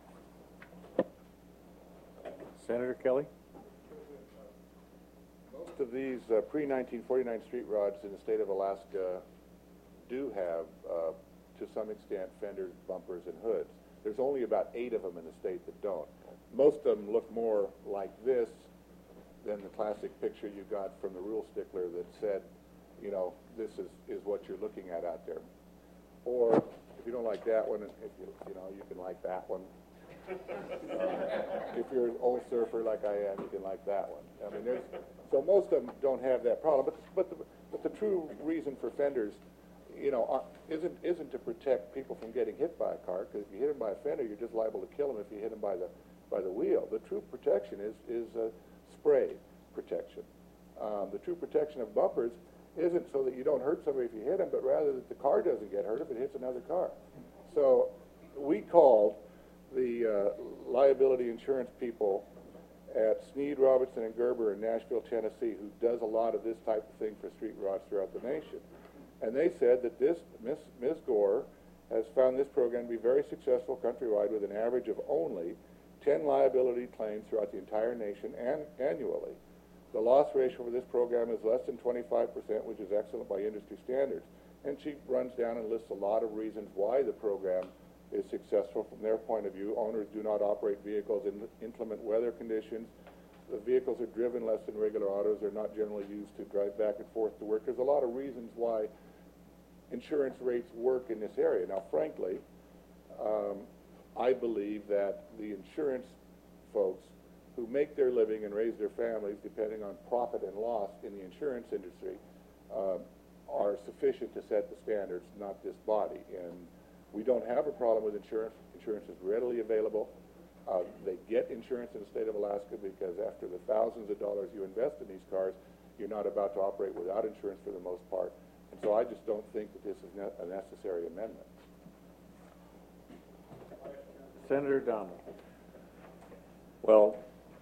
Senator Kelly? Most of these uh, pre nineteen forty-nine street rods in the state of Alaska do have, uh, to some extent, fenders, bumpers, and hoods. There's only about eight of them in the state that don't. Most of them look more like this than the classic picture you got from the rule stickler that said, you know, this is, is what you're looking at out there. Or if you don't like that one, if you, you know, you can like that one. Uh, if you're an old surfer like I am, you can like that one. I mean, there's, so most of them don't have that problem. But, but, the, but the true reason for fenders, you know, uh, isn't isn't to protect people from getting hit by a car, because if you hit them by a fender, you're just liable to kill them if you hit them by the by the wheel. The true protection is is uh, spray protection. Um, the true protection of bumpers isn't so that you don't hurt somebody if you hit them, but rather that the car doesn't get hurt if it hits another car. So we called the uh, liability insurance people at Sneed, Robertson, and Gerber in Nashville, Tennessee, who does a lot of this type of thing for street rods throughout the nation. And they said that this, Miss Miz Gore has found this program to be very successful countrywide with an average of only ten liability claims throughout the entire nation and annually. The loss ratio for this program is less than twenty-five percent, which is excellent by industry standards. And she runs down and lists a lot of reasons why the program is successful from their point of view. Owners do not operate vehicles in inclement weather conditions. The vehicles are driven less than regular autos. They're not generally used to drive back and forth to work. There's a lot of reasons why insurance rates work in this area. Now, frankly, um, I believe that the insurance folks who make their living and raise their families depending on profit and loss in the insurance industry uh, are sufficient to set the standards, not this body. And we don't have a problem with insurance. Insurance is readily available. Uh, they get insurance in the state of Alaska because after the thousands of dollars you invest in these cars, you're not about to operate without insurance for the most part. And so I just don't think that this is ne a necessary amendment. Senator Donald. Well,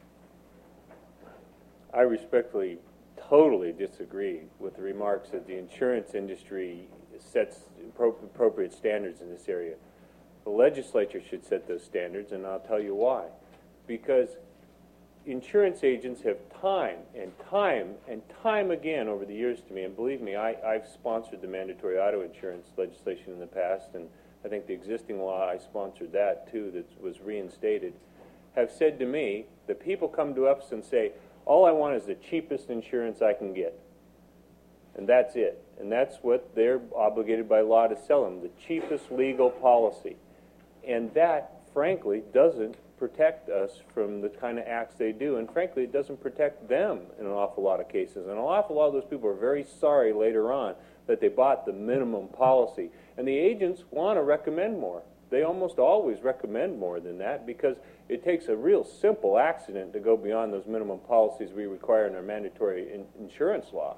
I respectfully totally disagree with the remarks that the insurance industry sets appropriate standards in this area. The legislature should set those standards, and I'll tell you why. Because insurance agents have time and time and time again over the years to me, and believe me, I, I've sponsored the mandatory auto insurance legislation in the past, and I think the existing law, I sponsored that too, that was reinstated, have said to me that people come to us and say, all I want is the cheapest insurance I can get. And that's it. And that's what they're obligated by law to sell them, the cheapest legal policy. And that, frankly, doesn't protect us from the kind of acts they do. And frankly, it doesn't protect them in an awful lot of cases. And an awful lot of those people are very sorry later on that they bought the minimum policy. And the agents want to recommend more. They almost always recommend more than that because it takes a real simple accident to go beyond those minimum policies we require in our mandatory in insurance law.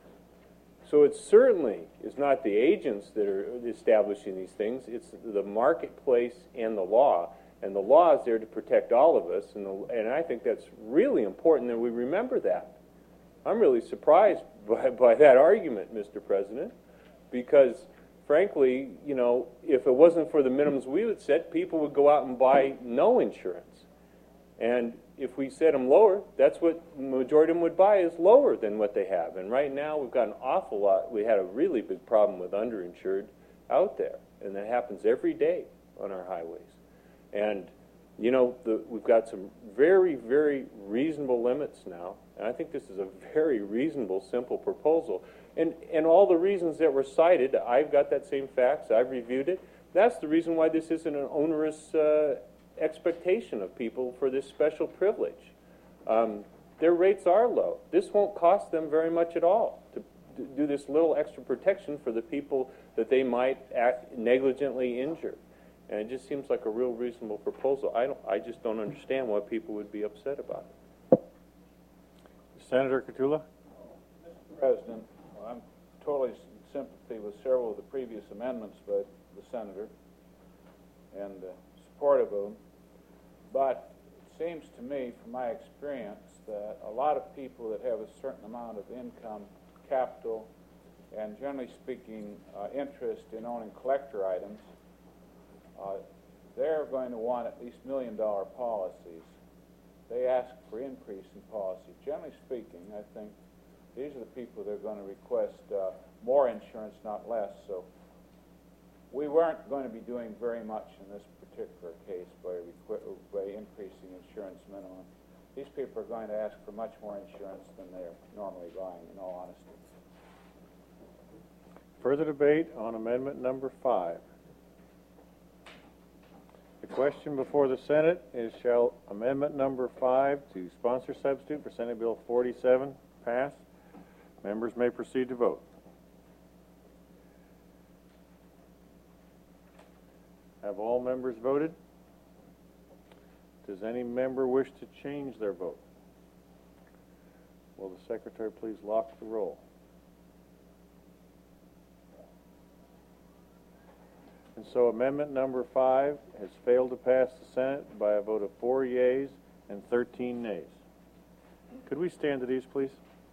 So it certainly is not the agents that are establishing these things. It's the marketplace and the law. And the law is there to protect all of us. And, the, and I think that's really important that we remember that. I'm really surprised by, by that argument, Mister President, because frankly, you know, if it wasn't for the minimums we would set, people would go out and buy no insurance. And if we set them lower, that's what the majority of them would buy, is lower than what they have. And right now, we've got an awful lot. We had a really big problem with underinsured out there, and that happens every day on our highways. And, you know, the, we've got some very, very reasonable limits now, and I think this is a very reasonable, simple proposal. And, and all the reasons that were cited, I've got that same facts, I've reviewed it. That's the reason why this isn't an onerous uh, expectation of people for this special privilege. Um, their rates are low. This won't cost them very much at all to do this little extra protection for the people that they might act negligently injure. And it just seems like a real reasonable proposal. I, don't, I just don't understand why people would be upset about it. Senator Cotula? Mister President, well, I'm totally in sympathy with several of the previous amendments by the senator and uh, supportive of them. But it seems to me, from my experience, that a lot of people that have a certain amount of income, capital, and generally speaking, uh, interest in owning collector items, uh, they're going to want at least million dollar policies. They ask for increase in policy. Generally speaking, I think these are the people that are going to request uh, more insurance, not less. So we weren't going to be doing very much in this particular case by, by increasing insurance minimum. These people are going to ask for much more insurance than they're normally buying, in all honesty. Further debate on amendment number five. The question before the Senate is, shall amendment number five to sponsor substitute for Senate Bill forty-seven pass? Members may proceed to vote. Have all members voted? Does any member wish to change their vote? Will the Secretary please lock the roll? And so amendment number five has failed to pass the Senate by a vote of four yeas and thirteen nays. Could we stand to these, please?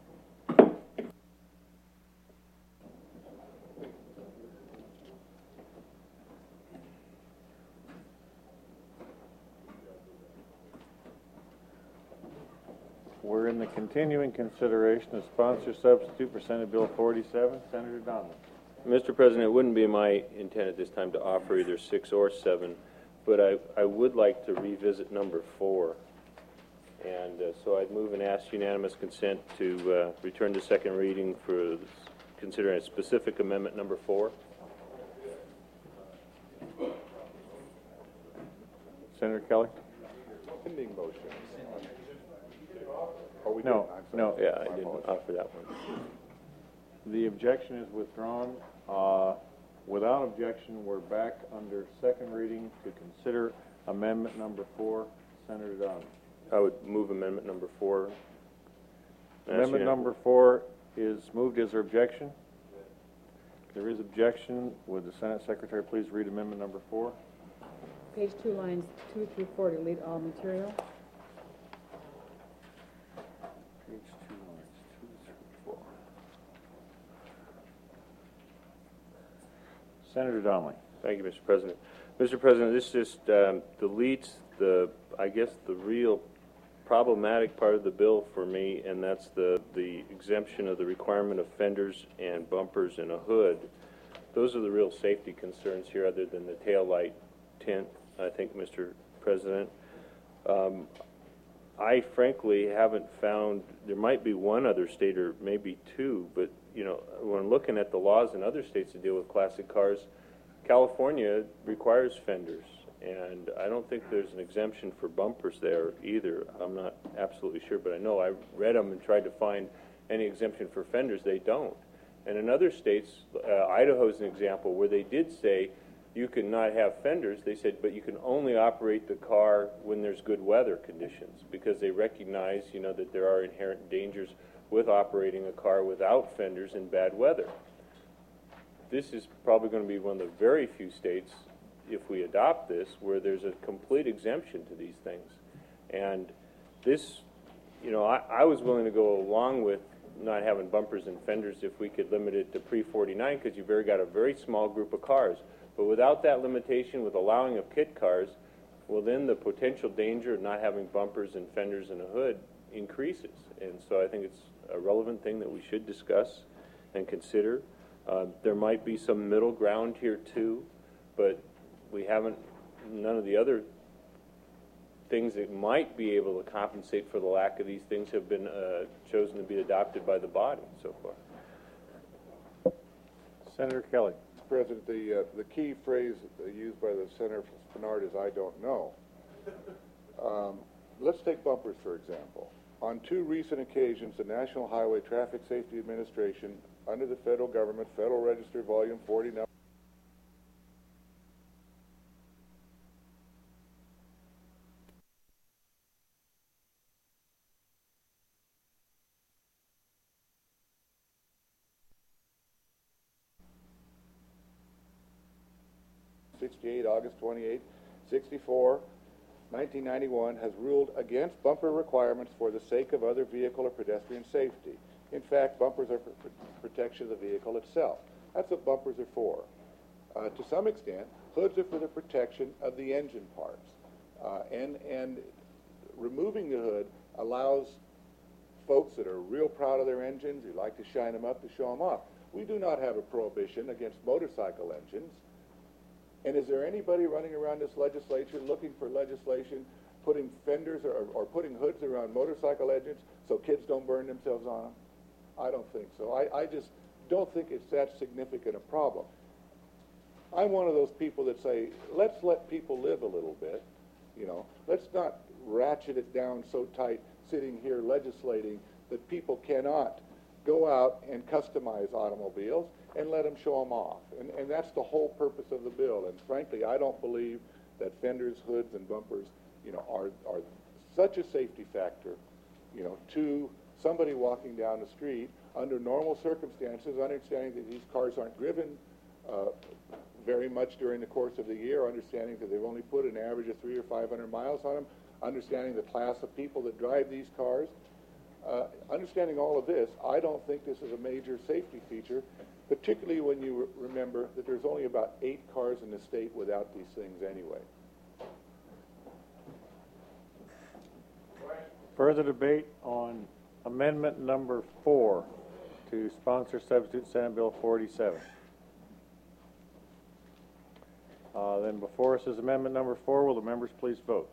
We're in the continuing consideration of sponsor substitute for Senate Bill forty-seven. Senator Donlin. Mister President, it wouldn't be my intent at this time to offer either six or seven, but I, I would like to revisit number four. And uh, so I'd move and ask unanimous consent to uh, return to second reading for considering a specific amendment number four. Senator Kelly? Pending motion. Oh, we No, didn't. I'm sorry. no. Yeah, I didn't offer that one. The objection is withdrawn. Uh, without objection, we're back under second reading to consider amendment number four. Senator Donlin. I would move amendment number four. Amendment number four is moved. Is there objection? There is objection. Would the Senate Secretary please read amendment number four? Page two, lines two through four, delete all material. Page two, lines two through four. Senator Donnelly. Thank you, Mister President. Mister President, this just um, deletes the, I guess, the real problematic part of the bill for me, and that's the, the exemption of the requirement of fenders and bumpers and a hood. Those are the real safety concerns here, other than the tail light tint, I think, Mister President. Um, I frankly haven't found, there might be one other state or maybe two, but you know, when looking at the laws in other states that deal with classic cars, California requires fenders, and I don't think there's an exemption for bumpers there either. I'm not absolutely sure, but I know I read them and tried to find any exemption for fenders. They don't. And in other states, uh, Idaho's an example where they did say you can not have fenders. They said, but you can only operate the car when there's good weather conditions, because they recognize, you know, that there are inherent dangers with operating a car without fenders in bad weather. This is probably going to be one of the very few states, if we adopt this, where there's a complete exemption to these things. And this, you know, I, I was willing to go along with not having bumpers and fenders if we could limit it to pre forty-nine, because you've very got a very small group of cars. But without that limitation, with allowing of kit cars, well, then the potential danger of not having bumpers and fenders and a hood increases. And so I think it's a relevant thing that we should discuss and consider. Uh, there might be some middle ground here too, but we haven't, none of the other things that might be able to compensate for the lack of these things have been uh, chosen to be adopted by the body so far. Senator Kelly. Mister President, the, uh, the key phrase used by the Senator Spinard is, "I don't know." Um, let's take bumpers, for example. On two recent occasions, the National Highway Traffic Safety Administration, under the federal government, Federal Register, Volume forty, number sixty-eight, August twenty-eighth, sixty-four, nineteen ninety-one, has ruled against bumper requirements for the sake of other vehicle or pedestrian safety. In fact, bumpers are for protection of the vehicle itself. That's what bumpers are for. Uh, to some extent, hoods are for the protection of the engine parts. Uh, and, and removing the hood allows folks that are real proud of their engines, who like to shine them up, to show them off. We do not have a prohibition against motorcycle engines. And is there anybody running around this legislature looking for legislation putting fenders or, or putting hoods around motorcycle engines so kids don't burn themselves on them? I don't think so. I, I just don't think it's that significant a problem. I'm one of those people that say, let's let people live a little bit, you know. Let's not ratchet it down so tight sitting here legislating that people cannot go out and customize automobiles and let them show them off. And, and that's the whole purpose of the bill. And frankly, I don't believe that fenders, hoods, and bumpers, you know, are, are such a safety factor, you know, to somebody walking down the street under normal circumstances, understanding that these cars aren't driven uh, very much during the course of the year, understanding that they've only put an average of three or five hundred miles on them, understanding the class of people that drive these cars. Uh, understanding all of this, I don't think this is a major safety feature, particularly when you re- remember that there's only about eight cars in the state without these things anyway. Further debate on amendment number four to sponsor substitute Senate Bill forty-seven. Uh, then before us is amendment number four. Will the members please vote?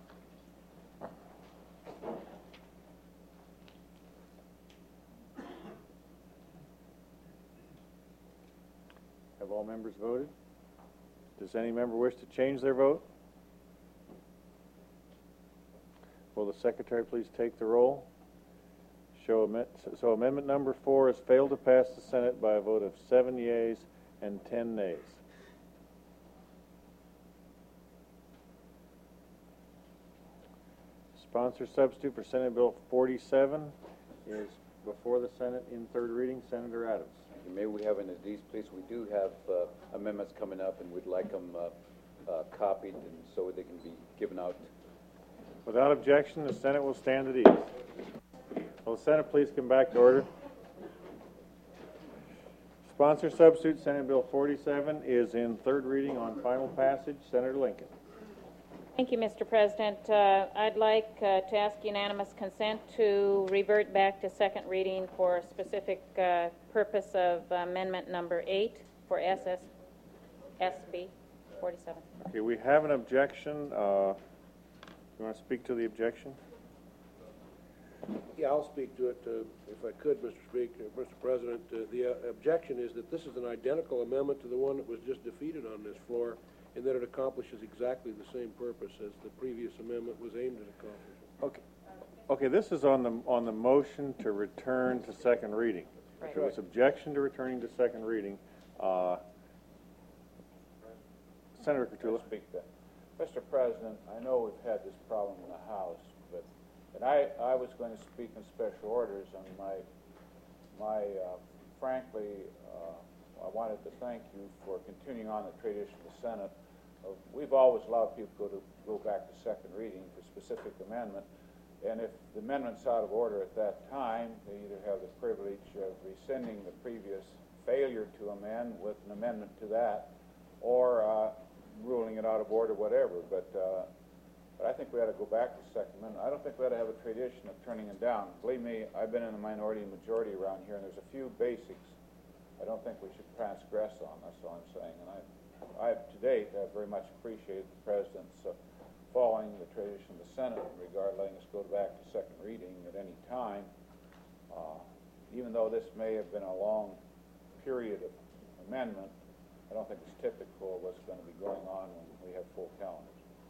Have all members voted? Does any member wish to change their vote? Will the secretary please take the roll? Show amend- so amendment number four has failed to pass the Senate by a vote of seven yeas and ten nays. Sponsor substitute for Senate Bill forty-seven is before the Senate in third reading. Senator Adams. May we have an these, please? We do have uh, amendments coming up, and we'd like them uh, uh, copied, and so they can be given out. Without objection, the Senate will stand at ease. Will the Senate please come back to order? Sponsor substitute Senate Bill forty-seven is in third reading on final passage. Senator Lincoln. Thank you, Mister President. Uh, I'd like uh, to ask unanimous consent to revert back to second reading for a specific uh, purpose of amendment number eight for S S S B forty-seven. Okay, we have an objection. Uh, you want to speak to the objection? Yeah, I'll speak to it, uh, if I could, Mister Speaker, Mister President. Uh, the uh, objection is that this is an identical amendment to the one that was just defeated on this floor, in that it accomplishes exactly the same purpose as the previous amendment was aimed at accomplishing. Okay. Okay, this is on the on the motion to return to second reading. Right. If there was objection to returning to second reading, uh, Senator Cottula. I'll speak to that. Mister President, I know we've had this problem in the House, but and I, I was going to speak in special orders on my, my uh, frankly, uh, I wanted to thank you for continuing on the tradition of the Senate. Uh, we've always allowed people to go, to go back to second reading for specific amendment, and if the amendment's out of order at that time, they either have the privilege of rescinding the previous failure to amend with an amendment to that, or uh, ruling it out of order, whatever. But, uh, but I think we ought to go back to second amendment. I don't think we ought to have a tradition of turning them down. Believe me, I've been in the minority and majority around here, and there's a few basics I don't think we should transgress on. That's all I'm saying. And I, I to date, I've very much appreciated the President's uh, following the tradition of the Senate in regard letting us go back to second reading at any time, uh, even though this may have been a long period of amendment. I don't think it's typical of what's going to be going on when we have full calendars.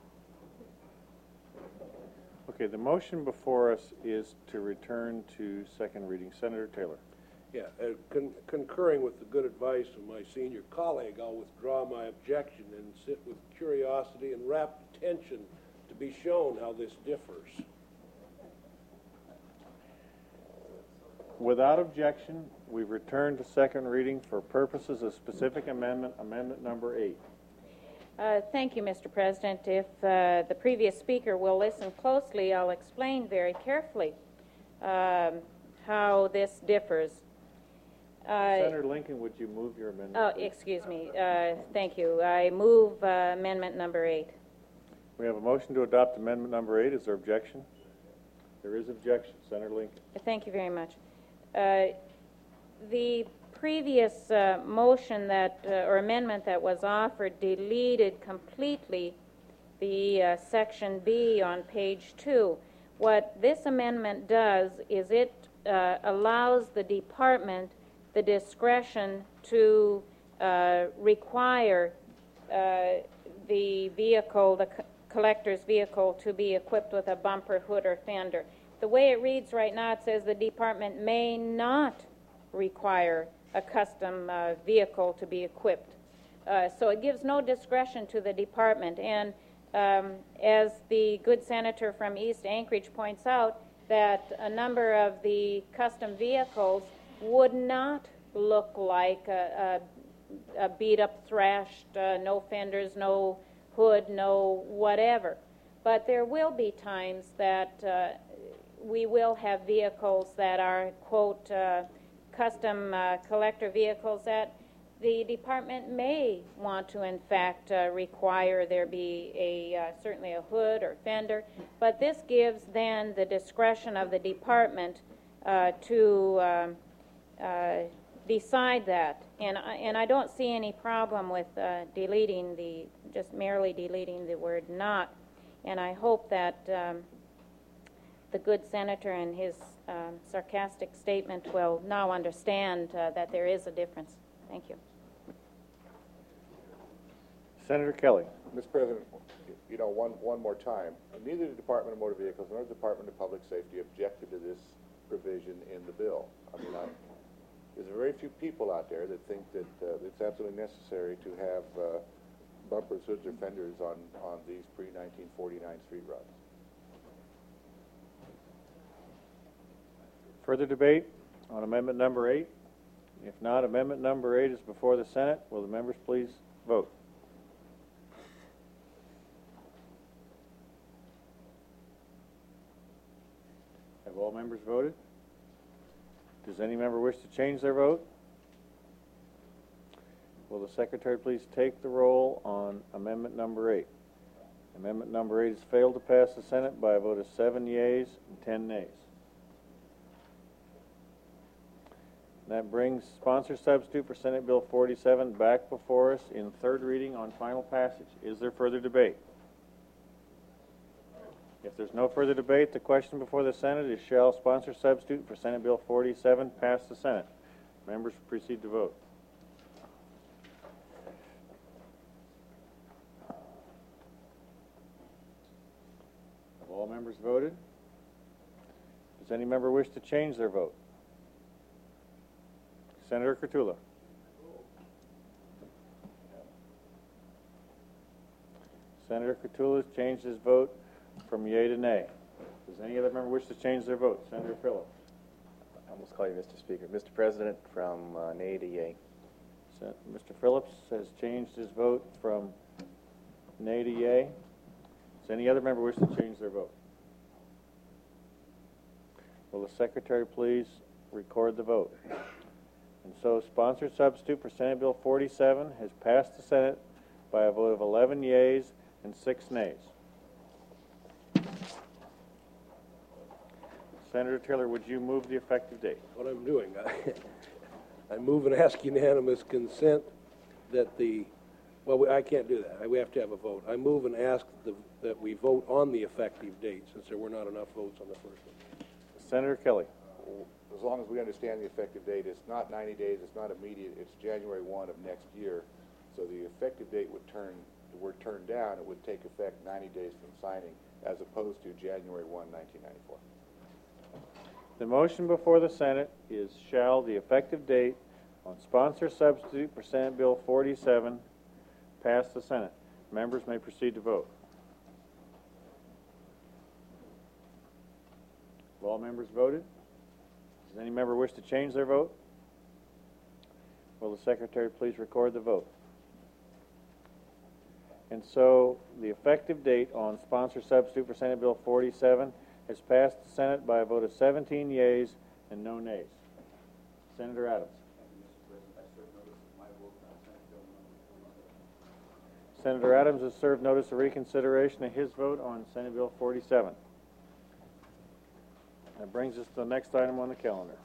Okay, the motion before us is to return to second reading. Senator Taylor. Yeah, uh, con concurring with the good advice of my senior colleague, I'll withdraw my objection and sit with curiosity and rapt attention to be shown how this differs. Without objection, we've returned to second reading for purposes of specific amendment, amendment number eight. Uh, thank you, Mister President. If uh, the previous speaker will listen closely, I'll explain very carefully um, how this differs. Uh, Senator Lincoln, would you move your amendment? Oh, please? excuse me. Uh, thank you. I move uh, amendment number eight. We have a motion to adopt amendment number eight. Is there objection? There is objection. Senator Lincoln. Thank you very much. Uh, the previous uh, motion that, uh, or amendment that was offered deleted completely the uh, section B on page two. What this amendment does is it uh, allows the department the discretion to uh, require uh, the vehicle, the co collector's vehicle, to be equipped with a bumper, hood, or fender. The way it reads right now, it says the department may not require a custom uh, vehicle to be equipped. Uh, so it gives no discretion to the department. And um, as the good senator from East Anchorage points out, that a number of the custom vehicles would not look like a, a, a beat-up, thrashed, uh, no fenders, no hood, no whatever. But there will be times that uh, we will have vehicles that are, quote, uh, custom uh, collector vehicles that the department may want to, in fact, uh, require there be a uh, certainly a hood or fender, but this gives then the discretion of the department uh, to um, uh, decide that. And I, and I don't see any problem with uh, deleting the, just merely deleting the word not. And I hope that um, the good senator in his um, sarcastic statement will now understand uh, that there is a difference. Thank you. Senator Kelly. Mister President, you know, one, one more time, neither the Department of Motor Vehicles nor the Department of Public Safety objected to this provision in the bill. I mean, I, there's very few people out there that think that uh, it's absolutely necessary to have uh, bumpers, hoods, or fenders on, on these pre nineteen forty-nine street routes. Further debate on amendment number eight? If not, amendment number eight is before the Senate. Will the members please vote? Have all members voted? Does any member wish to change their vote? Will the secretary please take the roll on amendment number eight? Amendment number eight has failed to pass the Senate by a vote of seven yeas and ten nays. That brings sponsor substitute for Senate Bill forty-seven back before us in third reading on final passage. Is there further debate? If there's no further debate, the question before the Senate is, shall sponsor substitute for Senate Bill forty-seven pass the Senate? Members proceed to vote. Have all members voted? Does any member wish to change their vote? Senator Kurtula. Senator Kurtula has changed his vote from yea to nay. Does any other member wish to change their vote? Senator Phillips. I almost call you Mister Speaker. Mister President, from uh, nay to yea. Sen- Mister Phillips has changed his vote from nay to yea. Does any other member wish to change their vote? Will the secretary please record the vote? And so sponsor substitute for Senate Bill forty-seven has passed the Senate by a vote of eleven yeas and six nays. Senator Taylor, would you move the effective date? What I'm doing, I, I move and ask unanimous consent that the, well, we, I can't do that. I, we have to have a vote. I move and ask the, that we vote on the effective date, since there were not enough votes on the first one. Senator Kelly. As long as we understand the effective date, it's not ninety days, it's not immediate, it's January first of next year. So the effective date would turn, the word turned down, it would take effect ninety days from signing, as opposed to January first, nineteen ninety-four. The motion before the Senate is, shall the effective date on sponsor substitute for Senate Bill forty-seven pass the Senate? Members may proceed to vote. Have all members voted? Does any member wish to change their vote? Will the secretary please record the vote? And so the effective date on sponsor substitute for Senate Bill forty-seven has passed the Senate by a vote of seventeen yeas and no nays. Senator Adams. Senator Adams has served notice of reconsideration of his vote on Senate Bill forty-seven. That brings us to the next item on the calendar.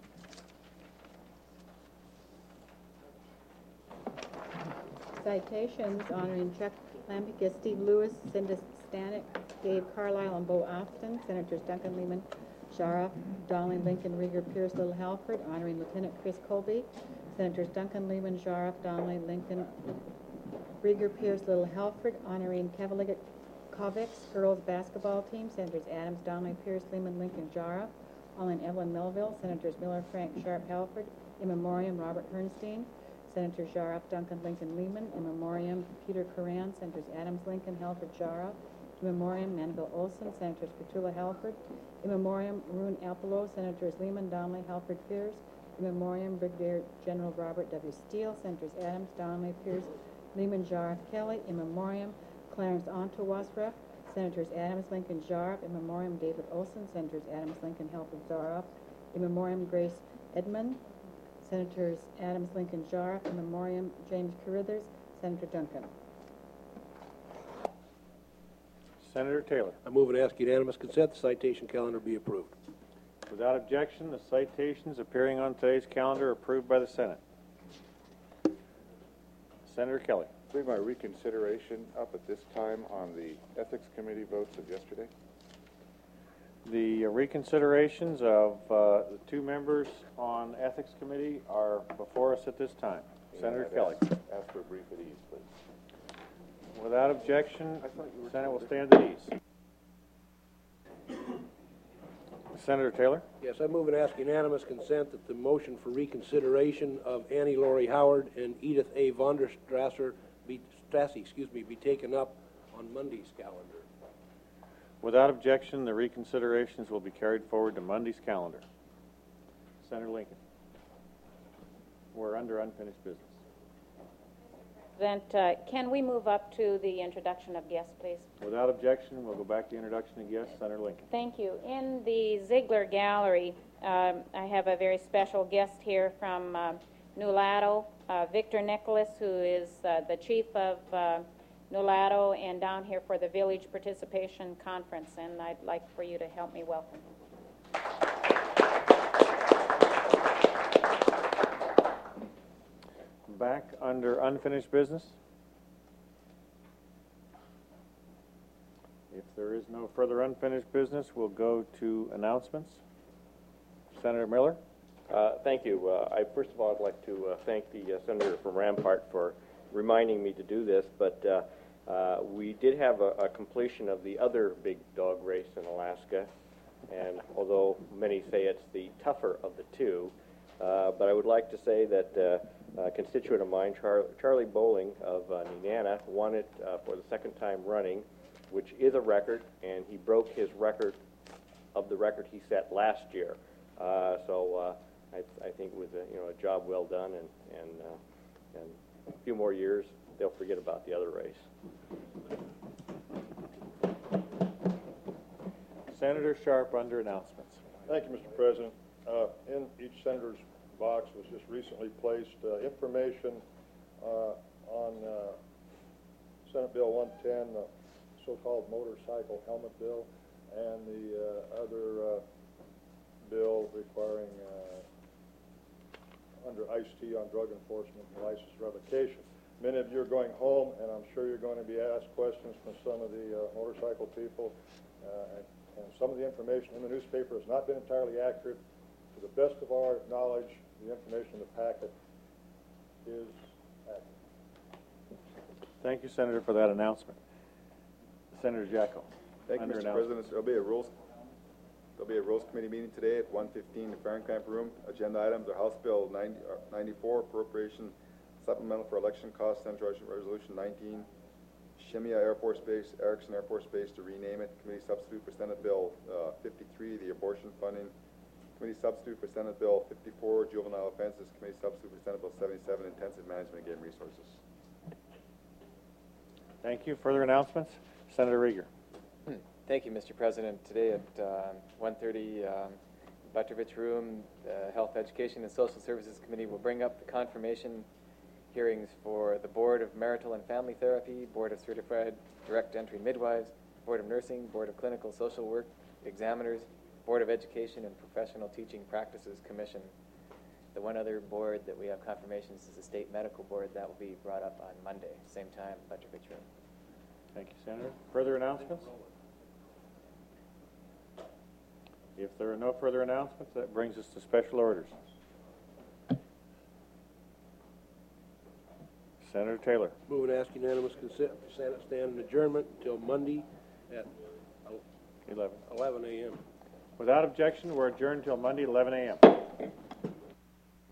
Citations honoring Chuck Lambica, Steve Lewis, Cinda Stanek, Dave Carlisle, and Bo Austin. Senators Duncan Lehman, Shara, Donley, Lincoln, Rieger, Pierce, Little Halford, honoring Lieutenant Chris Colby. Senators Duncan Lehman, Shara, Donley, Lincoln, Rieger, Pierce, Little Halford, honoring Kavaligat Kovics girls basketball team. Senators Adams, Donley, Pierce, Lehman, Lincoln, Jara. All in Evelyn Melville. Senators Miller, Frank, Sharp, Halford. In memoriam, Robert Herrnstein. Senators Jara, Duncan, Lincoln, Lehman. In memoriam, Peter Coran. Senators Adams, Lincoln, Halford, Jara. In memoriam, Manville Olson. Senators Petula, Halford. In memoriam, Rune Alpolo. Senators Lehman, Donley, Halford, Pierce. In memoriam, Brigadier General Robert W. Steele. Senators Adams, Donley, Pierce, Lehman, Jara, Kelly. In memoriam, Clarence Ontowasra. Senators Adams, Lincoln, Jarrett, in memoriam David Olson. Senators Adams, Lincoln, Helpin Zaroff, in memoriam Grace Edmund. Senators Adams, Lincoln, Jarrett, in memoriam James Carruthers. Senator Duncan. Senator Taylor. I move and ask unanimous consent the citation calendar be approved. Without objection, the citations appearing on today's calendar are approved by the Senate. Senator Kelly. Bring my reconsideration up at this time on the Ethics Committee votes of yesterday. The reconsiderations of uh, the two members on Ethics Committee are before us at this time. And Senator I'd Kelly. Ask, ask for a brief at ease, please. Without objection, the Senate will stand at ease. Senator Taylor. Yes, I move and ask unanimous consent that the motion for reconsideration of Annie Laurie Howard and Edith A. Vonderstrasser be, Strassi, excuse me, be taken up on Monday's calendar. Without objection, the reconsiderations will be carried forward to Monday's calendar. Senator Lincoln. We're under unfinished business. President, uh, can we move up to the introduction of guests, please? Without objection, we'll go back to introduction of guests. Senator Lincoln. Thank you. In the Ziegler Gallery, um, I have a very special guest here from uh, Nulato, uh, Victor Nicholas, who is uh, the chief of uh, Nulato and down here for the Village Participation Conference, and I'd like for you to help me welcome him. Back under unfinished business. If there is no further unfinished business, we'll go to announcements. Senator Miller. Uh, thank you. Uh, I first of all, I'd like to uh, thank the uh, senator from Rampart for reminding me to do this. But uh, uh, we did have a, a completion of the other big dog race in Alaska, and although many say it's the tougher of the two, uh, but I would like to say that. Uh, A constituent of mine, Char Charlie Bowling of uh, Nenana, won it uh, for the second time running, which is a record, and he broke his record of the record he set last year. Uh, so uh, I, I think it was a, you know, a job well done, and, and, uh, and a few more years, they'll forget about the other race. Senator Sharp under announcements. Thank you, Mister President. Uh, in each senator's box was just recently placed uh, information uh, on uh, Senate Bill one ten, the so-called motorcycle helmet bill, and the uh, other uh, bill requiring uh, under I C E T on drug enforcement and license revocation. Many of you are going home, and I'm sure you're going to be asked questions from some of the uh, motorcycle people, uh, and, and some of the information in the newspaper has not been entirely accurate. To the best of our knowledge, the information in the packet is accurate. Thank you, Senator, for that announcement. Senator Jacko. Thank you, Mister President. There'll be a rules. There'll be a rules committee meeting today at one fifteen in the Fahrencamp room. Agenda items are House Bill ninety, uh, ninety-four, appropriation supplemental for election costs, Senate Resolution nineteen, Shemia Air Force Base, Erickson Air Force Base to rename it. Committee substitute for Senate Bill uh, fifty-three, the abortion funding. Committee substitute for Senate Bill fifty-four, juvenile offenses. Committee substitute for Senate Bill seventy-seven, intensive management of game resources. Thank you. Further announcements? Senator Rieger. Thank you, Mister President. Today at uh, one thirty, um, Butrovich Room, the Health, Education, and Social Services Committee will bring up the confirmation hearings for the Board of Marital and Family Therapy, Board of Certified Direct Entry Midwives, Board of Nursing, Board of Clinical Social Work Examiners, Board of Education and Professional Teaching Practices Commission. The one other board that we have confirmations is the State Medical Board. That will be brought up on Monday, same time, Butrovich Room. Thank you, Senator. Further announcements? If there are no further announcements, that brings us to special orders. Senator Taylor. Move and ask unanimous consent for Senate stand in adjournment until Monday at eleven eleven a m Without objection, we're adjourned until Monday, eleven a m